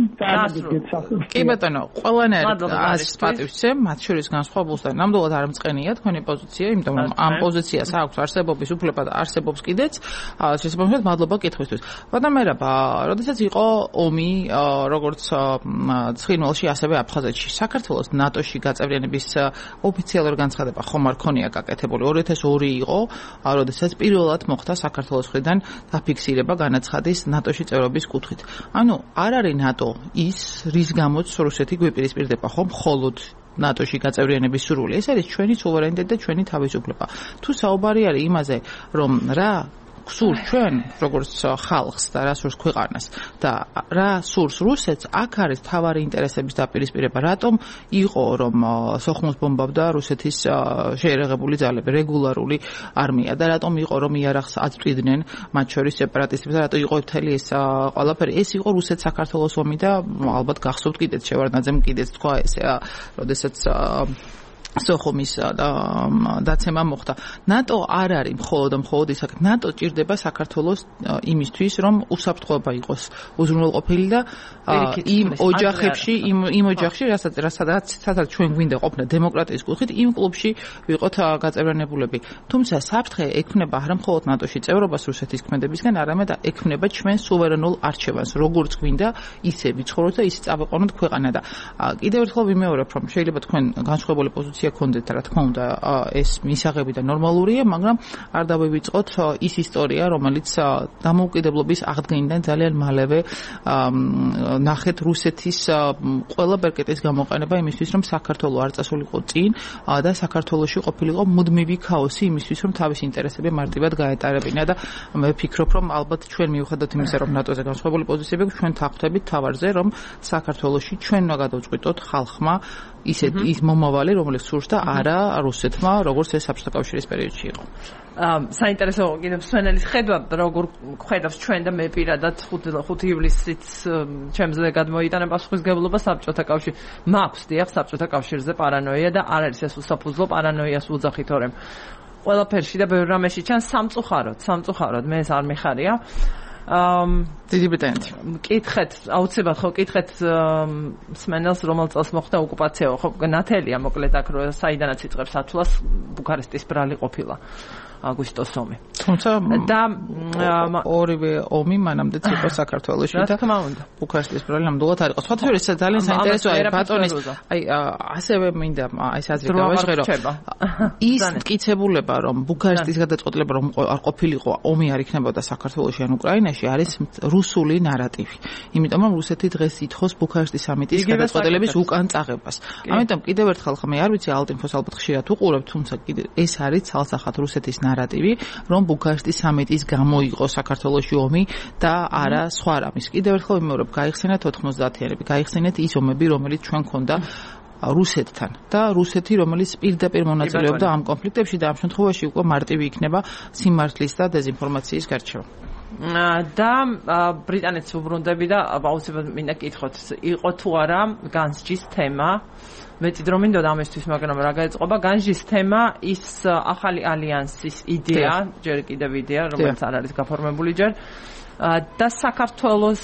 S2: კი ბატონო, ყველანაირად პატივცემ, მათ შორის განსხვავებულს და ნამდვილად არ მწყენია თქვენი პოზიცია, იმიტომ რომ ამ პოზიციას აქვს არსებობის უფლება და არსებობს კიდეც. შესაბამისად, მადლობა კითხვისთვის. ბატონო მერაფო, როდესაც იყო ომი, როგორც ცხინვალში, ასევე აფხაზეთში, საქართველოს ნატოში გაწევრიანების ოფიციალური განცხადება ხომ არ ქონია გაკეთებული. 2002 იყო, როდესაც პირველად მოხდა საქართველოს მხრიდან დაფიქსირება განაცხადის ნატოში წევრობის კუთხით. ანუ არ არის ნატო ის, რის გამოც რუსეთი გვიპირისპირდება ხომ მხოლოდ ნატოში გაწევრიანების სურვილი. ეს არის ჩვენი სუვერენიტეტი და ჩვენი თავისუფლება. თუ საუბარი არის იმაზე, რომ რა გსურს ჩვენ როგორც ხალხს და რა სურს ქვეყანას და რა სურს რუსეთს, აქ არის თავარი ინტერესების დაპირისპირება. რატომ იყო რომ სოხუმს ბომბავდა რუსეთის შეერაღებული ძალები, რეგულარული არმია და რატომ იყო რომ იარაღს აწვდიდნენ მათ შორის სეპარატისტებს და რატომ იყო მთელი ეს ყველაფერი. ეს იყო რუსეთ-საქართველოს ომი და ალბათ გახსოვთ კიდეც შევარდნაძემ კიდეც თქვა ესე, როდესაც სოხუმის დაცემა მოხდა. ნატო არ არის მხოლოდ ის, ნატო ჭირდება საქართველოს იმისთვის, რომ უსაფრთხოება იყოს უზრუნველყოფილი და იმ ოჯახებში, სადაც ჩვენ გვინდა ყოფნა დემოკრატიის კუთხით, იმ კლუბში ვიყოთ გაწევრიანებულები. თუმცა საფრთხე ექმნება არა მხოლოდ ნატოში წევრობას რუსეთის ქმედებისგან, არამედ ექმნება ჩვენ სუვერენულ არჩევანს, როგორც გვინდა, ისე ვიცხოვროთ და ისე წავიყვანოთ ქვეყანა და კიდევ ერთხელ ვიმეორებ, რომ შეიძლება თქვენ განსხვავებული პოზიცია გქონდეთ, რა თქმა უნდა, ეს მისაღები და ნორმალურია, მაგრამ არ დავივიწყოთ ის ისტორია, რომელიც დამოუკიდებლობის აღდგენიდან ძალიან მალევე ნახეთ რუსეთის ყველა ბერკეტის გამოყენება იმისთვის, რომ საქართველო არ წასულიყო წინ და საქართველოში ყოფილიყო მუდმივი ქაოსი იმისთვის, რომ თავის ინტერესები მარტივად გაეტარებინა და მე ვფიქრობ, რომ ალბათ ჩვენ მიუხედავად იმისა, რომ ნატოზე განსხვავებული პოზიციები გვაქვს, ჩვენ თანხმდებით თავარზე, რომ საქართველოში ჩვენ უნდა გადავწყვიტოთ ხალხმა ის მომავალი, რომელიც სურს და არა რუსეთმა, როგორც ეს საბჭოთა კავშირის პერიოდში იყო.
S1: საინტერესო კიდევ მსმენელის ხედვა, როგორ ხედავს ჩვენ და მე პირადად 5 ივლისით ჩემზე გადმოიტანა პასუხისგებლობა საბჭოთა კავშირში. მაქვს დიახ საბჭოთა კავშირზე პარანოია და არ არის ეს უსაფუძვლო პარანოიას უძახით, ყველაფერში და ბევრ რამეში ჩანს სამწუხაროდ, მე ეს არ მიხარია.
S2: დიდი ბრიტანეთი.
S1: კითხეთ, აუცილებლად ხო კითხეთ სმენელს, რომელ წელს მოხდა ოკუპაცია, ხო ნათელია მოკლედ აქ რომ საიდანაც იწყებს ათვლას ბუქარესტის ბრალი ყოფილა. აგვისტოს ომი.
S2: თუმცა და ორივე ომი მანამდეც იყო საქართველოში და ბუქარესტის ბრალი ნამდვილად არ იყო. სხვათა შორის ძალიან საინტერესოა აი ბატონის აი ასევე მინდა ეს აზრი დავეშღერო. ის მტკიცებულება რომ ბუქარესტის გადაწყვეტილება რომ არ ყოფილიყო ომი არ იქნებოდა საქართველოში ან უკრაინაში არის რუსული ნარატივი. იმიტომ რომ რუსეთი დღეს ითხოვს ბუქარესტის სამიტის გადაწყვეტილების უკან წაღებას. ამიტომ კიდევ ერთხელ ხმე არ ვიცი ალტინფოს ალბათ ხშირად უყურებთ, თუმცა ეს არის ცალსახად რუსეთის ნარატივი, რომ ბუქარესტის სამიტის გამო იყო საქართველოში ომი და არა სხვა რამის. კიდევ ერთხელ ვიმეორებ, გაიხსენეთ 90-იანები, გაიხსენეთ ის ომები, რომელიც ჩვენ ქონდა რუსეთთან და რუსეთი, რომელიც პირდაპირ მონაწილეობდა ამ კონფლიქტებში და ამ შემთხვევაში უკვე მარტივი იქნება სიმართლის და დეзинფორმაციის გარჩევა.
S1: და ბრიტანეთს უბრუნდები და აუცილებლად მინდა კითხოთ, იყო თუ არა განსჯის თემა მეტი დრო მინდოდა ამისთვის, მაგრამ რა გაეწყობა განსჯის თემა ის ახალი ალიანსის იდეა, ჯერ კიდევ იდეა, რომელიც არ არის გაფორმებული ჯერ და საქართველოს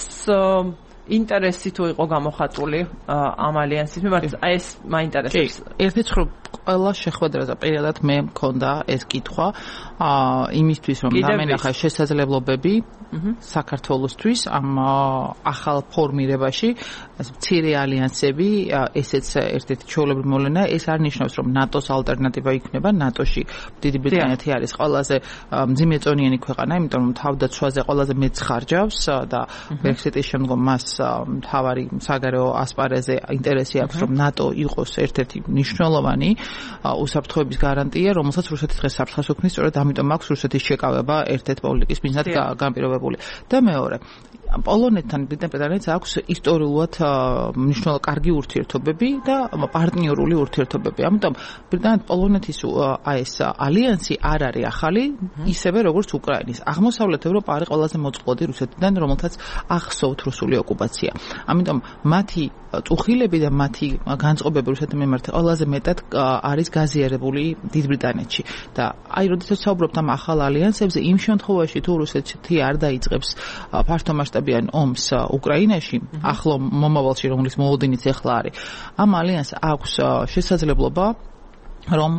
S1: ინტერესი თუ იყო გამოხატული ამ ალიანსის მიმართ, ეს მაინტერესებს.
S2: ერთიც რომ ყველა შეხვედრაზე პირადად მე მქონდა ეს კითხვა იმისთვის რომ დამენახა შესაძლებლობები საქართველოსთვის ამ ახალ ფორმირებაში მცირე ალიანსები ესეც ერთ-ერთი ჩვეულებრივი მოვლენა ეს არ ნიშნავს რომ ნატოს ალტერნატივა იქნება ნატოში დიდი ბრიტანეთი არის ყველაზე მძიმეწონიანი ქვეყანა იმიტომ რომ თავდაცვაზე ყველაზე მეც ხარჯავს და Brexit-ის შემდგომ მას მთავარი საგარეო ასპარეზზე ინტერესი აქვს რომ ნატო იყოს ერთ-ერთი მნიშვნელოვანი უსაფრთხოების გარანტია რომელსაც რუსეთი დღეს საფრთხეს უქმნის სწორედ ამიტომ აქვს რუსეთის შეკავება ერთ-ერთ პოლიტიკის მიზნად განპირობებული და მეორე პოლონეთთან ბრიტანეთს აქვს ისტორიულად მნიშვნელოვანი კარგი ურთიერთობები და პარტნიორული ურთიერთობები. ამიტომ ბრიტანეთ-პოლონეთის ეს ალიანსი არ არის ახალი, ისევე როგორც უკრაინის. აღმოსავლეთ ევროპა არის ყველაზე მოწყვლადი რუსეთიდან, რომელთაც ახსოვთ რუსული ოკუპაცია. ამიტომ მათი წუხილები და მათი განწყობები რუსეთის მიმართ ყველაზე მეტად არის გაზიარებული დიდ ბრიტანეთში. და აი, როდესაც საუბრობთ ამ ახალ ალიანსებზე, იმ შემთხვევაში თუ რუსეთი არ დაიწყებს ფართო მასშტაბიან ომს უკრაინაში, ახლო მომავალში, რომლის მოლოდინიც ახლა არის, ამ ალიანსს აქვს შესაძლებლობა რომ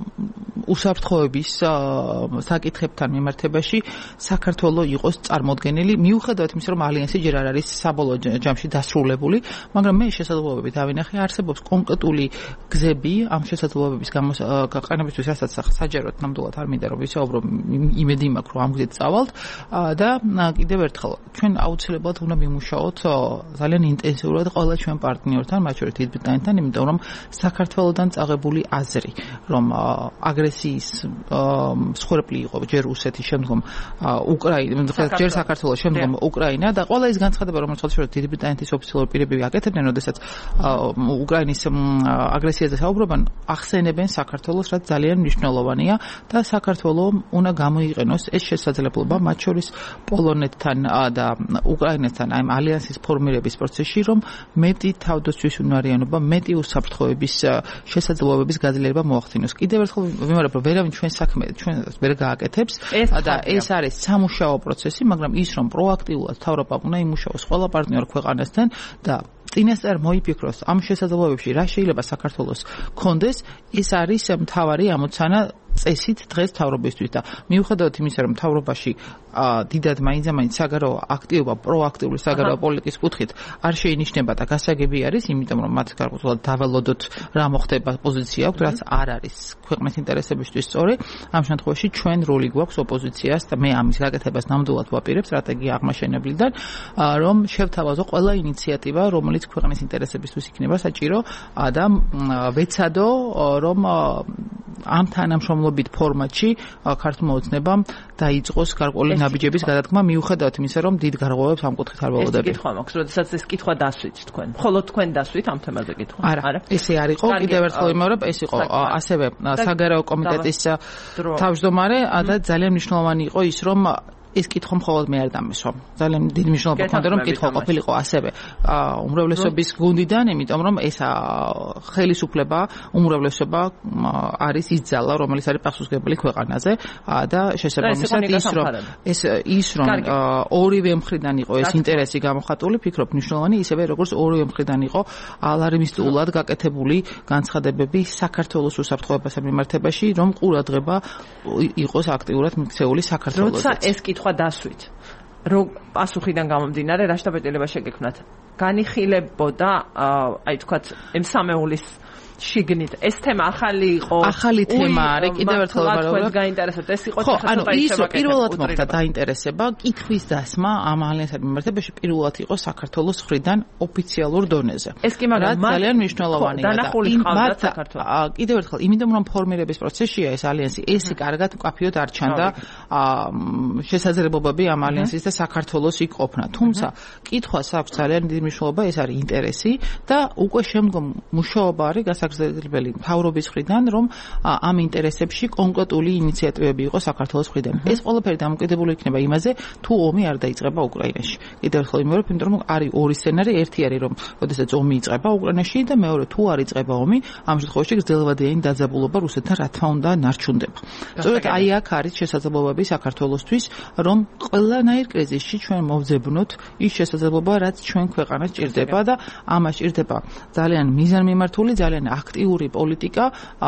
S2: უსაფრთხოების საკითხებთან მიმართებაში საქართველოს იყოს წარმოდგენილი მიუხედავად იმისა რომ ალიანსი ჯერ არ არის საბოლოო ჯამში დასრულებული, მაგრამ მე შესაძლებლობები დავინახე არსებობს კონკრეტული გზები ამ შესაძლებლობების გაყენებისთვის, რასაც საჯაროდ ნამდვილად არ მინდა რომ ვისაუბრო, იმედი მაქვს რომ ამ გზით წავალთ და კიდევ ერთხელ ჩვენ აუცილებლად უნდა ვიმუშაოთ ძალიან ინტენსიურად ყველა ჩვენ პარტნიორთან, მათ შორის დიდ ბრიტანეთთან, იმიტომ რომ საქართველოსთან წაღებული აზრი რომ აგრესიის მსხვერპლი იყო ჯერ რუსეთი, შემდგომ უკრაინა, ჯერ საქართველოს, შემდგომ უკრაინა და ყველა ის განცხადება, რომელიც ხალხში დიდი ბრიტანეთის ოფიციალური პირები აკეთებდნენ, როდესაც უკრაინის აგრესიაზე საუბრობენ, ახსენებენ საქართველოს, რაც ძალიან მნიშვნელოვანია და საქართველოს უნდა გამოიყენოს ეს შესაძლებლობა, მათ შორის პოლონეთთან და უკრაინასთან აი ალიანსის ფორმირების პროცესში, რომ მეტი თავდაცვის უნარიანობა, მეტი უსაფრთხოების შესაძლებლობების გაძლიერება მოახდინოს. კიდევ ერთხელ ვიმეორებ, რომ ვერავინ ჩვენ საქმე ჩვენ ვერ გააკეთებს და ეს არის სამუშაო პროცესი, მაგრამ ის რომ პროაქტიულად თავრობა უნდა იმუშაოს ყველა პარტნიორ ქვეყანასთან და წინასწარ მოიფიქროს ამ შესაძლებლობებში რა შეიძლება საქართველოს კონდეს, ეს არის მთავარი ამოცანა წესით დღეს თავრობისთვის და მიუხედავად იმისა, რომ თავრობაში დიდად მაინც საგარეო აქტივობა, პროაქტიული საგარეო პოლიტიკის კუთხით არ შეინიშნება და გასაგები არის, იმიტომ რომ მათ გარკვეულად დაველოდოთ რა მოხდება პოზიცია აქვს, რაც არ არის ქვეყნის ინტერესებისთვის სწორი. ამ შემთხვევაში ჩვენ როლი გვაქვს ოპოზიციას და მე ამის გაკეთებას ნამდვილად ვაპირებ სტრატეგია აღმაშენებლიდან, რომ შევთავაზო ყველა ინიციატივა, რომელიც ქვეყნის ინტერესებისთვის იქნება საჭირო და ვეცადო, რომ ამ თანამშრომლობით ფორმატში ქართულმა ოცნებამ დაიწყოს გარკვეული ნაბიჯების გადადგმა მიუხედავად იმისა, რომ დიდ გარღვევებს ამ კუთხით არ ველოდები.
S1: ეს კითხვა მაქვს, როდესაც ეს კითხვა დასვით თქვენ. მხოლოდ თქვენ დასვით ამ თემაზე კითხვა.
S2: არა, ესე არ იყო, კიდევ ერთხელ ვიმეორებ, ეს იყო ასევე საგარეო კომიტეტის თავმჯდომარე და ძალიან მნიშვნელოვანი იყო ის, რომ ეს კითხვა მხოლოდ მე არ დამესვა. ძალიან დიდი მნიშვნელობა ჰქონდა რომ კითხვა ყოფილიყო ასევე უმრავლესობის გუნდიდან, იმიტომ რომ ეს ხელისუფლება, უმრავლესობა არის ის ძალა, რომელიც არის პასუხისმგებელი ქვეყანაზე და შესაბამისად ის რომ ორივე მხრიდან იყო ეს ინტერესი გამოხატული, ფიქრობ მნიშვნელოვანი ისევე როგორც ორივე მხრიდან იყო ალარმისტულად გაკეთებული განცხადებები საქართველოს უსაფრთხოებასთან მიმართებაში, რომ ყურადღება იყოს აქტიურად მიქცეული საქართველოს.
S1: როცა ეს კითხვა დასვით, რომ პასუხიდან გამომდინარე რა შტაბ-ეტილება შეგექმნათ, განიხილებოდა აი თქვათ M3-ის შიგნით ეს თემა ახალი იყო.
S2: ახალი თემა არის, კიდევ ერთხელ ვარაუდობ.
S1: გაინტერესებთ, ეს იყო
S2: ანუ ის პირველად მოხდა დაინტერესება კითხვის დასმა ამ ალიანსთან მიმართებაში პირველად იყო საქართველოს მხრიდან ოფიციალურ დონეზე.
S1: ეს კი მაგრამ
S2: ძალიან მნიშვნელოვანია და კიდევ ერთხელ იმიტომ რომ ფორმირების პროცესია ეს ალიანსი, ეს კარგად მკაფიოდ არ ჩანდა შესაძლებლობები ამ ალიანსის და საქართველოს იქ ყოფნა. თუმცა კითხვას აქვს ძალიან დიდი მნიშვნელობა, ეს არის ინტერესი და უკვე შემდგომ მუშაობა არის გასაგრძელებელი მთავრობის მხრიდან, რომ ამ ინტერესებში კონკრეტული ინიციატივები იყოს საქართველოს მხრიდან. ეს ყველაფერი დამოკიდებული იქნება იმაზე, თუ ომი არ დაიწყება უკრაინაში. კიდევ ერთხელ იმეორებ, იმიტომ რომ არის ორი სცენარი, ერთი არის რომ ოდესაც ომი იწყება უკრაინაში და მეორე თუ არ იწყება ომი, ამ შემთხვევაში გრძელვადიანი დაძაბულობა რუსეთთან რა თქმა უნდა ნარჩუნდება. სწორედ აი აქ არის შესაძლებლობები საქართველოსთვის, რომ ყველანაირ კრიზისში ჩვენ მოვძებნოთ ის შესაძლებლობა, რაც ჩვენ ქვეყანას ჭირდება და ამას ჭირდება ძალიან მიზანმიმართული, ძალიან აქტიური პოლიტიკა,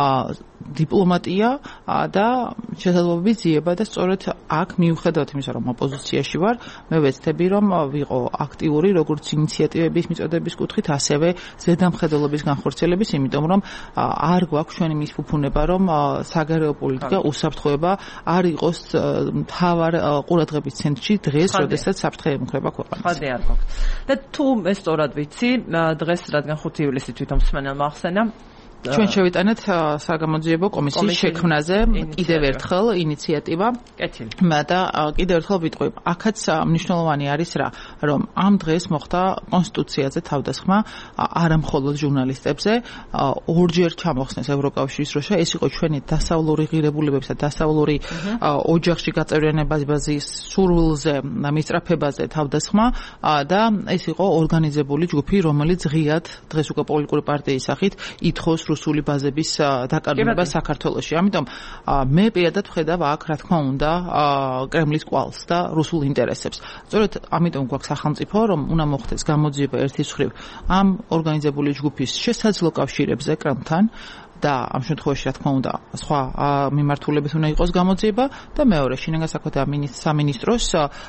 S2: დიპლომატია და შესაძლებლობების ძიება და სწორედ აქ მიუხედავად იმისა, რომ ოპოზიციაში ვარ, მე ვეცდები რომ ვიყო აქტიური როგორც ინიციატივების მიწოდების კუთხით, ასევე ზედამხედველობის განხორციელების, იმიტომ რომ არ გვაქვს ჩვენი მისფუფუნება, რომ საგარეო პოლიტიკა, უსაფრთხოება არ იყოს მთავარ ყურადღების ცენტრში დღეს, როდესაც საფრთხე ემუქრება ქვეყანას.
S1: ხადე არ გვაქვს. და თუ მე სწორად ვიცი, დღეს რადგან 5 ივლისი თვითონ მსმენელმა ახსენა
S2: ჩვენ შევიტანეთ საგამოძიებო კომისიის შექმნაზე კიდევ ერთხელ ინიციატივა. და კიდევ ერთხელ ვიტყვი, აქაც მნიშვნელოვანი არის რა, რომ ამ დღეს მოხდა კონსტიტუციაზე თავდასხმა არამხოლოდ ჟურნალისტებზე, ორჯერ ჩამოხსნეს ევროკავშირის დროშა, ეს იყო ჩვენი დასავლური ღირებულებების და დასავლური ოჯახში გაწევრიანებაზე, სურვილზე, მისწრაფებაზე თავდასხმა და ეს იყო ორგანიზებული ჯგუფი, რომელიც ღიად დღეს უკვე პოლიტიკური პარტიის სახით ითხოვს რუსული ბაზების დაკარგვა საქართველოში. ამიტომ მე პირადად ვხედავ აქ, რა თქმა უნდა, კრემლის კვალს და რუსულ ინტერესებს. სწორედ ამიტომ გვაქვს სახელმწიფო, რომ უნდა მოხდეს გამოძიება ერთის მხრივ ამ ორგანიზებული ჯგუფის შესაძლო კავშირებზე კრემლთან და ამ შემთხვევაში რა თქმა უნდა სხვა მიმართულებით უნდა იყოს გამოძიება და მეორე შინაგან საქმეთა სამინისტროს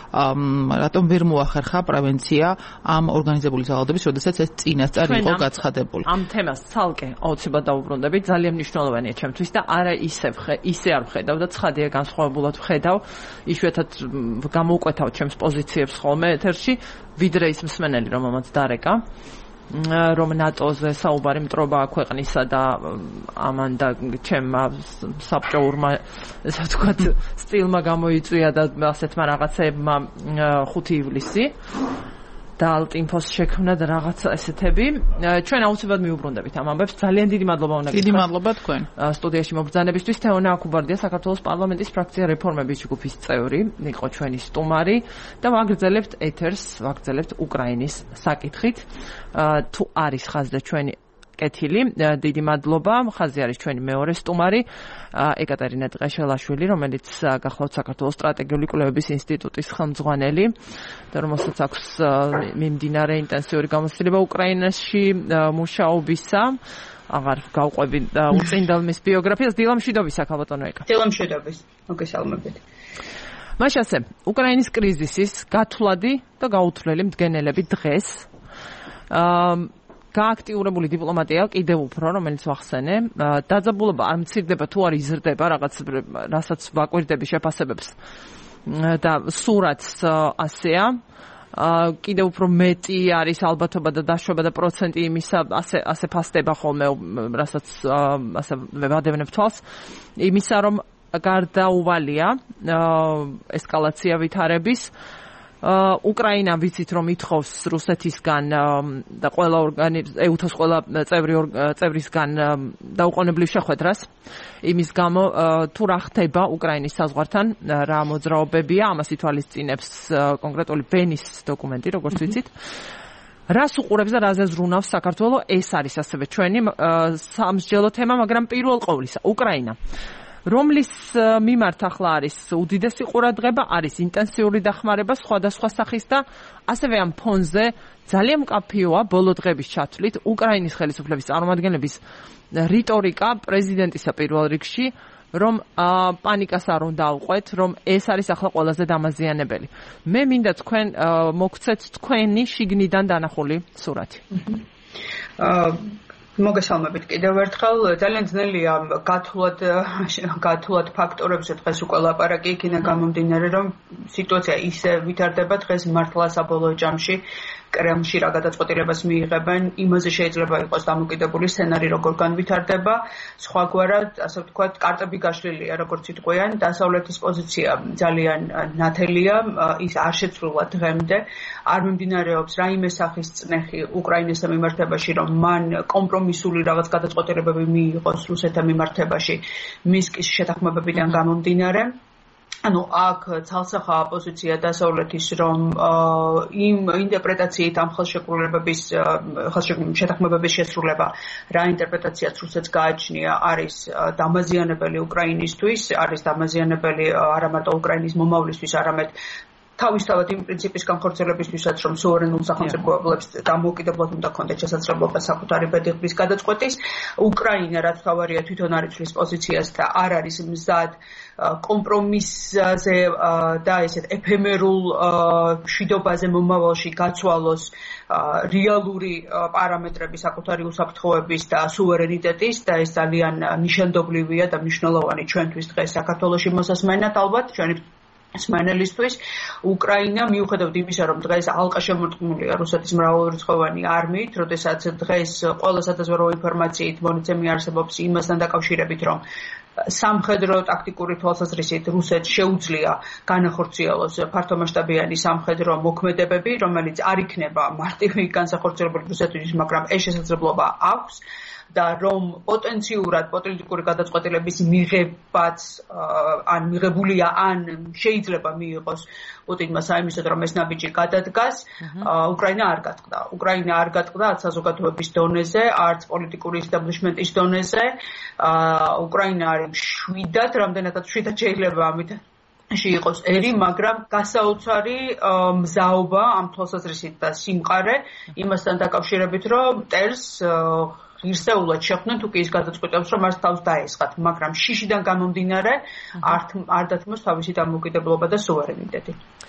S2: რატომ ვერ მოახერხა პრევენცია ამ ორგანიზებული ძალადობის, როდესაც ეს წინასწარ იყო გაცხადებული.
S1: ამ თემას ცალკე აუცილებლად დაუბრუნდებით, ძალიან მნიშვნელოვანია ჩემთვის და არა ისე არ ვხედავ და ცხადია განსხვავებულად ვხედავ, იშვიათად გამოვკვეთავ ჩემს პოზიციებს ხოლმე ეთერში, ვიდრე ის მსმენელი, რომელმაც დარეკა. რომ ნატოზე საუბარი მტრობა ქვეყნისა და ამან და ჩემმა საბჭოურმა ესე ვთქვათ სტილმა გამოიწვია და ასეთმა რაღაცეებმა 5 ივლისი და ალტინფოს შექმნა და რაღაცა ესეთები. ჩვენ აუცილებლად მიუბრუნდებით ამ ამბებს. ძალიან დიდი მადლობა უნდა
S2: დიდი მადლობა თქვენ.
S1: სტუდიაში მობრძანებისთვის თეონა აქუბარდია, საქართველოს პარლამენტის ფრაქცია რეფორმების ჯგუფის წევრი, იყო ჩვენი სტუმარი და ვაგრძელებთ ეთერს, ვაგრძელებთ უკრაინის საკითხით. თუ არის ხაზზე ჩვენი კეთილი, დიდი მადლობა. ხაზზე არის ჩვენი მეორე სტუმარი, ეკატერინა ტყეშელაშვილი, რომელიც გახლავთ საქართველოს სტრატეგიული კვლევების ინსტიტუტის ხელმძღვანელი და რომელსაც აქვს მიმდინარე ინტენსიური გამოცდილება უკრაინაში მუშაობისა. აღარ გავყვები უწინდელმის ბიოგრაფიას. დილამშვიდობის ქალბატონო ეკა.
S5: დილამშვიდობის. მოგესალმებით.
S1: მაშინ ასე, უკრაინის კრიზისის გათვლადი და გაუთვლელი მდგენელები დღეს გააქტიურებული დიპლომატია კიდევ უფრო, რომელიც ვახსენე, დაძაბულობა არ მცირდება თუ არ იზრდება რასაც ვაკვირდები შეფასებებს და სურათს ასეა. კიდევ უფრო მეტი არის ალბათობა და დაშვება და პროცენტი იმისა ასე ფასდება ხოლმე, რასაც ასე ვადევნებ თვალს, იმისა რომ გარდაუვალია ესკალაცია ვითარების უკრაინა ვიცით რომ ითხოვს რუსეთისგან და ყველა EU-ს ყველა წევრისგან დაუყოვნებლივ შეხვედრას იმის გამო თუ რა ხდება უკრაინის საზღვართან რა მოძრაობებია ამას ითვალისწინებს კონკრეტული ბენის დოკუმენტი როგორც ვიცით რას უყურებს და რაზე ზრუნავს საქართველოს ეს არის ასევე ჩვენი სამსჯელო თემა მაგრამ პირველ ყოვლისა უკრაინა რომლის მიმართ ახლა არის უდიდესი ყურადღება არის ინტენსიური დახმარება სხვადასხვა სახის და ასევე ამ ფონზე ძალიან მკაფიოა ბოლო დღების ჩათვლით უკრაინის ხელისუფლების წარმომადგენლების რიტორიკა პრეზიდენტისა პირველ რიგში რომ პანიკას არ უნდა ავყვეთ რომ ეს არის ახლა ყველაზე დამაზიანებელი მე მინდა თქვენ მოგცეთ თქვენი შიგნიდან დანახული სურათი
S5: მოგესალმებით კიდევ ერთხელ ძალიან ძნელია გათვლად ფაქტორებზე დღეს უკვე ლაპარაკი იქნა გამომდინარე რომ სიტუაცია ისე ვითარდება დღეს მართლა საბოლოო ჯამში კრემლში რა გადაწყვეტილებას მიიღებენ იმაზე შეიძლება იყოს დამოკიდებული სცენარი როგორ განვითარდება სხვაგვარად ასე ვთქვათ კარტები გაშლილია როგორც იტყვიან დასავლეთის პოზიცია ძალიან ნათელია ის არ შეცვლილა დღემდე არ მიმდინარეობს რაიმე სახის წნეხი უკრაინას მიმართებაში რომ მან კომპრომისული რაღაც გადაწყვეტილებები მიიღოს რუსეთთან მიმართებაში მინსკის შეთანხმებებიდან გამომდინარე ანუ აქ ცალსახაა პოზიცია დასავლეთის რომ იმ ინტერპრეტაციით ამ ხელშეკრულებების შეთანხმებების შესრულება რა ინტერპრეტაციაც რუსეთს გააჩნია არის დამაზიანებელი უკრაინისთვის არის დამაზიანებელი არა მარტო უკრაინის მომავლისთვის არამედ თავისთავად იმ პრინციპის განხორციელებისთვისაც რომ სუვერენულ სახელმწიფოებს დამოუკიდებლად უნდა ქონდეთ შესაძლებლობა საკუთარი ბედიღმის გადაწყვეტის უკრაინა რაც თავარია თვითონ არ იცვლის პოზიციას და არ არის მზად კომპრომისზე და ესეთ ეფემერულ მშვიდობაზე მომავალში გაცვალოს რეალური პარამეტრები საკუთარი უსაფრთხოების და სუვერენიტეტის და ეს ძალიან ნიშანდობლივია და მნიშვნელოვანი ჩვენთვის დღეს საქართველოში მოსასმენად ალბათ ჩვენი სმენელისთვის უკრაინა მიუხედავად იმისა რომ დღეს ალყა შემორტყმულია რუსეთის მრავალრიცხოვანი არმიით, როდესაც დღეს ყველა სადაზვერვო ინფორმაციით მონაცემი არსებობს იმასთან დაკავშირებით რომ სამხედრო ტაქტიკური თვალსაზრისით რუსეთს შეუძლია განახორციელოს ფართომასშტაბიანი სამხედრო მოქმედებები, რომელიც არ იქნება მარტივი განსახორციელებელი რუსეთთვის, მაგრამ ეს შესაძლებლობა აქვს და რომ პოტენციურად პოლიტიკური გადაწყვეტილების მიღებაც ან მიღებულია ან შეიძლება მიიღოს პუტინმა საიმისოდ რომ ეს ნაბიჯი გადადგას უკრაინა არ გატყდა. უკრაინა არ გატყდა არც საზოგადოების დონეზე, არც პოლიტიკური ესტაბლიშმენტის დონეზე. უკრაინა არის შვიდად, რამდენადაც შვიდად შეიძლება ამით იყოს ერი, მაგრამ გასაოცარი მზაობა ამ თვალსაზრისით და სიმყარე იმასთან დაკავშირებით, რომ ტერს ღირსეულად შეხვდნენ თუ კი ის გადაწყვეტავს რომ მას თავს დაესხათ, მაგრამ შიშიდან გამომდინარე არ დათმოს თავისი დამოუკიდებლობა და სუვერენიტეტი.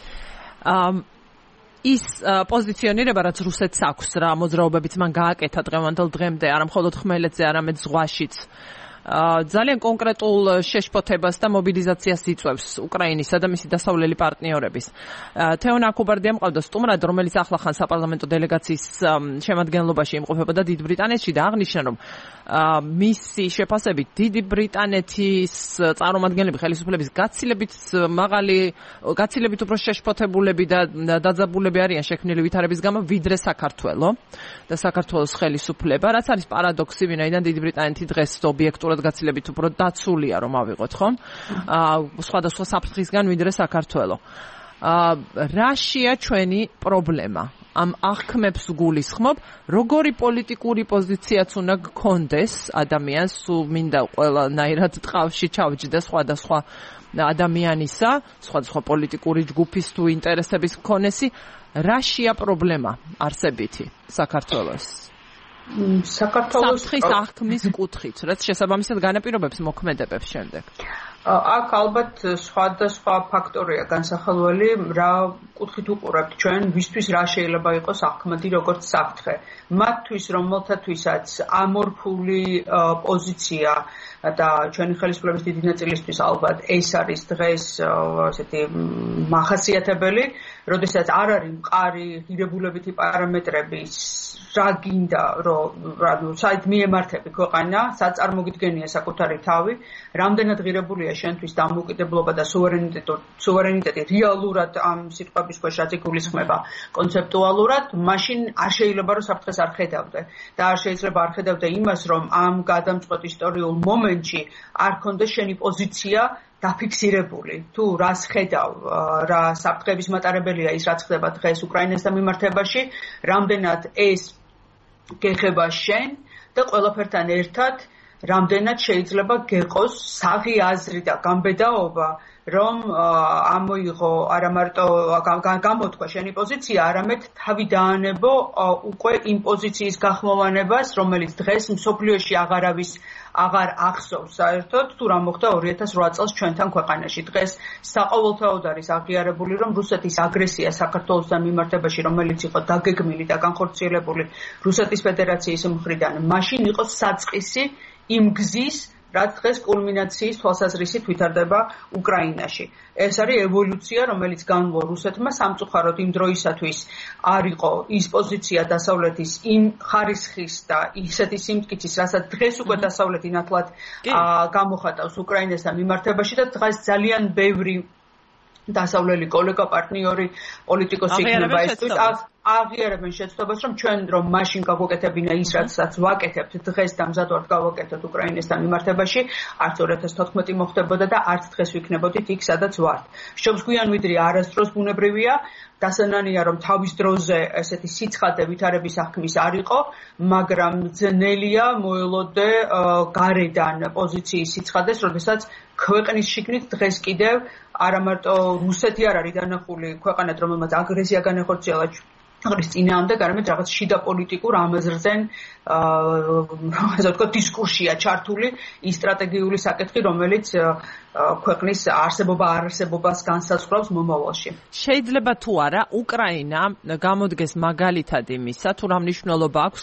S1: ის პოზიციონირება რაც რუსეთს აქვს რა მოძრაობებიც მან გააკეთა დღევანდელ დღემდე არა მხოლოდ ხმელეთზე, არამედ ზღვაშიც ძალიან კონკრეტულ შეშფოთებას და მობილიზაციას იწვევს უკრაინისა და მისი დასავლელი პარტნიორების. თეონ აქუბარდია მყავდა სტუმრად, რომელიც ახლახან საპარლამენტო დელეგაციის შემადგენლობაში იმყოფებოდა დიდ ბრიტანეთში და აღნიშნა, რომ მისი შეფასებით დიდი ბრიტანეთის წარმომადგენლები ხელისუფლების გაცილებით უფრო შეშფოთებულები და დაძაბულები არიან შექმნილი ვითარების გამო ვიდრე საქართველო და საქართველოს ხელისუფლება, რაც არის პარადოქსი, ვინაიდან დიდი ბრიტანეთი დღეს ობიექტურად გაცილებით უფრო დაცულია რომ ავიღოთ ხომ სხვადასხვა საფრთხისგან ვიდრე საქართველო. რაშია ჩვენი პრობლემა? ამ აღქმებს გულისხმობ, როგორი პოლიტიკური პოზიციაც უნდა გქონდეს ადამიანს, სულ მინდა ყველანაირად ტყავში ჩავჯდა სხვადასხვა ადამიანისა, სხვადასხვა პოლიტიკური ჯგუფის თუ ინტერესების მქონესი, რაშია პრობლემა არსებითი საქართველოს?
S5: საქართველოს
S1: საფრთხის აღქმის კუთხით, რაც შესაბამისად განაპირობებს მოქმედებებს შემდეგ.
S5: აქ ალბათ სხვადასხვა ფაქტორია განსახილველი, რა კუთხით უყურებთ ჩვენ, ვისთვის რა შეიძლება იყოს აღქმადი როგორც საფრთხე. მათთვის, რომელთათვისაც ამორფული პოზიცია და ჩვენი ხელისუფლების დიდი ნაწილისთვის ალბათ ეს არის დღეს ესეთი მახასიათებელი, როდესაც არ არის მყარი ღირებულებითი პარამეტრები, რა გინდა რომ საით მიემართები ქვეყანა, სად წარმოგიდგენია საკუთარი თავი, რამდენად ღირებულია შენთვის დამოუკიდებლობა და სუვერენიტეტი რეალურად ამ სიტყვების ქვეშ რაც იგულისხმება კონცეპტუალურად, მაშინ არ შეიძლება რომ საფრთხეს არ ხედავდე და არ შეიძლება არ ხედავდე იმას, რომ ამ გადამწყვეტ ისტორიულ მომენტში არ ქონდეს შენი პოზიცია დაფიქსირებული. თუ რას ხედავ, რა საფრთხების მატარებელია ის რაც ხდება დღეს უკრაინასთან მიმართებაში, რამდენად ეს გეხება შენ და ყველაფერთან ერთად რამდენად შეიძლება გეყოს საღი აზრი და გამბედაობა, რომ ამოიღო არა მარტო გამოთქვა შენი პოზიცია, არამედ თავი დაანებო უკვე იმ პოზიციის გახმოვანებას, რომელიც დღეს მსოფლიოში აღარ ახსოვს საერთოდ, თუ რა მოხდა 2008 წელს ჩვენთან ქვეყანაში. დღეს საყოველთაოდ არის აღიარებული, რომ რუსეთის აგრესია საქართველოსთან მიმართებაში, რომელიც იყო დაგეგმილი და განხორციელებული რუსეთის ფედერაციის მხრიდან, მაშინ იყო საწყისი იმ გზის, რაც დღეს კულმინაციის თვალსაზრისით ვითარდება უკრაინაში. ეს არის ევოლუცია, რომელიც განვლო რუსეთმა სამწუხაროდ იმ დროისათვის არ იყო ის პოზიცია დასავლეთის იმ ხარისხის და ისეთი სიმტკიცის, რასაც დღეს უკვე დასავლეთი ნათლად გამოხატავს უკრაინასთან მიმართებაში და დღეს ძალიან ბევრი დასავლელი კოლეგა, პარტნიორი, პოლიტიკოსი იქნება ეს აღიარებენ შეცდობას, რომ მაშინ გავაკეთებინა ის, რასაც ვაკეთებთ დღეს და მზადვართ გავაკეთოთ უკრაინასთან მიმართებაში, არც 2014 მოხდებოდა და არც დღეს ვიქნებოდით იქ, სადაც ვართ. შობს გვიან ვიდრე არასდროს ბუნებრივია, დასანანია რომ თავის დროზე ესეთი სიცხადე ვითარების საქმის არ იყო, მაგრამ ძნელია მოელოდე გარედან პოზიციის სიცხადეს, როდესაც ქვეყნის შიგნით დღეს კიდევ არა მარტო რუსეთი არ არის დანახული ქვეყანად, რომელმაც აგრესია განახორციელა აღრის წინააღმდეგ, არამედ რაღაც შიდა პოლიტიკურ ამაზრზენ ასე ვთქვათ დისკურსია ჩართული ის სტრატეგიული საკითხი, რომელიც ქვეყნის არსებობას განსაზღვრავს მომავალში.
S1: შეიძლება თუ არა უკრაინა გამოდგეს მაგალითად იმისა, თუ რა მნიშვნელობა აქვს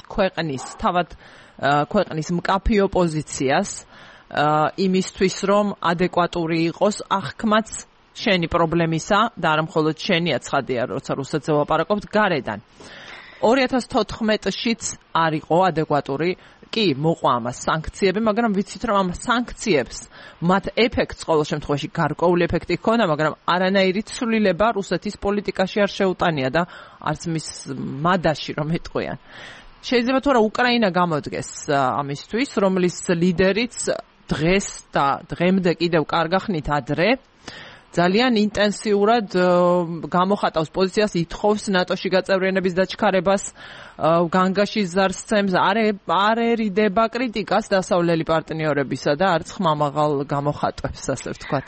S1: ქვეყნის მკაფიო პოზიციას იმისთვის, რომ ადეკვატური იყოს აღქმაც შენი პრობლემისა და არა მხოლოდ შენია ცხადია, როცა რუსეთზე ვლაპარაკობთ გარედან. 2014-შიც არ იყო ადეკვატური, კი, მოყვა ამას სანქციები, მაგრამ ვიცით, რომ ამ სანქციებს მათ ეფექტს ყოველ შემთხვევაში გარკვეული ეფექტი ჰქონდა, მაგრამ არანაირი ცვლილება რუსეთის პოლიტიკაში არ შეუტანია და არც მის მადაში რომ ეტყვიან. შეიძლება თუ არა უკრაინა გამოდგეს ამისთვის, რომლის ლიდერიც დღეს და დღემდე კიდევ კარგახნით ადრე ძალიან ინტენსიურად გამოხატავს პოზიციას, ითხოვს ნატოში გაწევრიანების დაჩქარებას, განგაშის ზარსცემს, არ ერიდება კრიტიკას დასავლელი პარტნიორებისა და არც ხმამაღალ გამოხატვებს, ასე ვთქვათ.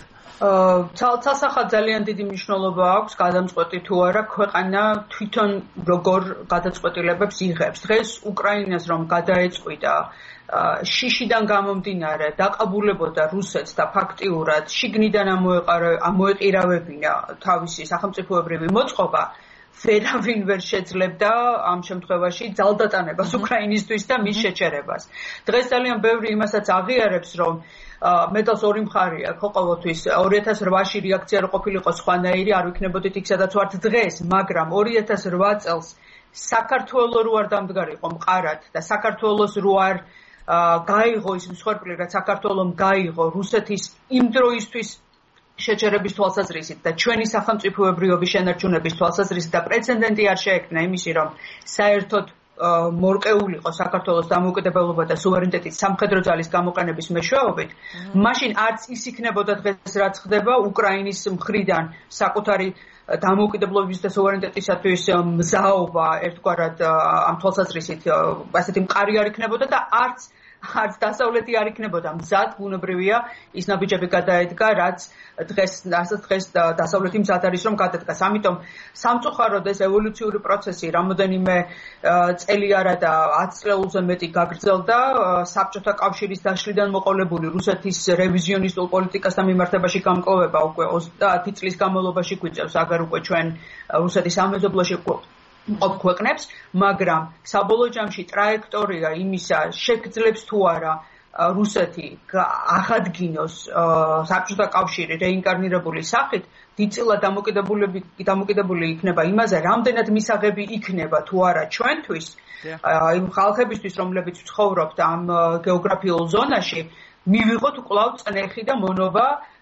S5: ცალსახად ძალიან დიდი მნიშვნელობა აქვს გადამწყვეტი თუ არა ქვეყანა თვითონ როგორ გადაწყვეტილებებს იღებს. დღეს უკრაინას რომ გადაეწყვიტა შიშიდან გამომდინარე დაყაბულებოდა რუსეთს და ფაქტიურად შიგნიდან ამოეყირავებინა თავისი სახელმწიფოებრივი მოწყობა, ვერავინ ვერ შეძლებდა ამ შემთხვევაში ძალდატანებას უკრაინისთვის და მის შეჩერებას. დღეს ძალიან ბევრი იმასაც აღიარებს, რომ მეტალს ორი მხარე აქვს ყოველთვის. 2008-ში რეაქცია რო ყოფილიყო სხვანაირი, არ ვიქნებოდით იქ სადაც ვართ დღეს, მაგრამ 2008 წელს საქართველოს რო არ დამდგარიყო მყარად და საქართველოს რო არ გაიღო ის მსხვერპლი, რაც საქართველოს გაიღო რუსეთის იმ დროისთვის შეჩერების თვალსაზრისით და ჩვენი სახელმწიფოებრიობის შენარჩუნების თვალსაზრისით და პრეცედენტი არ შეექმნა იმისი, რომ საერთოდ მორყეულიყო საქართველოს დამოუკიდებლობა და სუვერენიტეტის სამხედრო ძალის გამოყენების მეშვეობით, მაშინ არც ის იქნებოდა დღეს რაც ხდება უკრაინის მხრიდან საკუთარი დამოუკიდებლობის და სუვერენიტეტისათვის მზაობა ერთგვარად ამ თვალსაზრისით ასეთი მყარი არ იქნებოდა და არც დასავლეთი არ იქნებოდა მზად, ბუნებრივია ის ნაბიჯები გადაედგა, რაც დღეს დასავლეთი მზად არის რომ გადადგას. ამიტომ სამწუხაროდ ეს ევოლუციური პროცესი რამოდენიმე წელი არა და 10 წელზე მეტი გაგრძელდა საბჭოთა კავშირის დაშლიდან მოყოლებული რუსეთის რევიზიონისტულ პოლიტიკასთან მიმართებაში გამკლოვება უკვე 30 წლის განმავლობაში გვიწევს, აგარ უკვე ჩვენ რუსეთის სამეზობლოში ყოფ ქვეყნებს, მაგრამ საბოლოო ჯამში ტრაექტორია იმისა შეგძლებს თუ არა რუსეთი აღადგინოს საბჭოთა კავშირი რეინკარნირებული სახით, დიდწილად დამოკიდებული იქნება იმაზე, რამდენად მისაღები იქნება თუ არა ჩვენთვის, იმ ხალხებისთვის, რომლებიც ცხოვრობთ ამ გეოგრაფიულ ზონაში, მივიღოთ კვლავ წნეხი და მონობა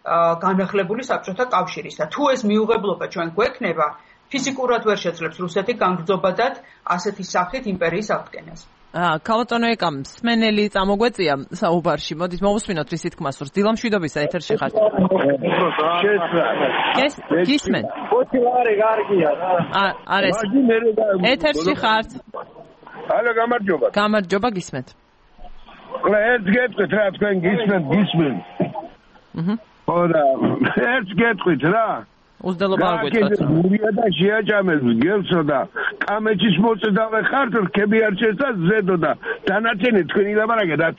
S5: განახლებული საბჭოთა კავშირის და თუ ეს მიუღებლობა ჩვენ გვექნება, ფიზიკურად ვერ შეძლებს რუსეთი განგრძობადად ასეთი სახით იმპერიის აღდგენას.
S1: ქალბატონო ეკამ, სმენელი წამოგვეწია საუბარში. მოდით მოვუსმინოთ რის თქმას, რომ დილა მშვიდობისა ეთერში ხართ. გისმენ. არის. ეთერში ხართ.
S6: ალო, გამარჯობა.
S1: გამარჯობა, გისმენთ.
S6: ყველა ერთ გეტყვით რა, თქვენ გისმენ. ხოდა, ერთ გეტყვით რა.
S1: უძდელობა არ გვეცათ.
S6: გურია და შეაჭამებს გელსო და კამეჩის მოწდავე ხართ, რქები არ შეცდა ზედო და დანარჩენი თქვენი ლაპარაკეთ.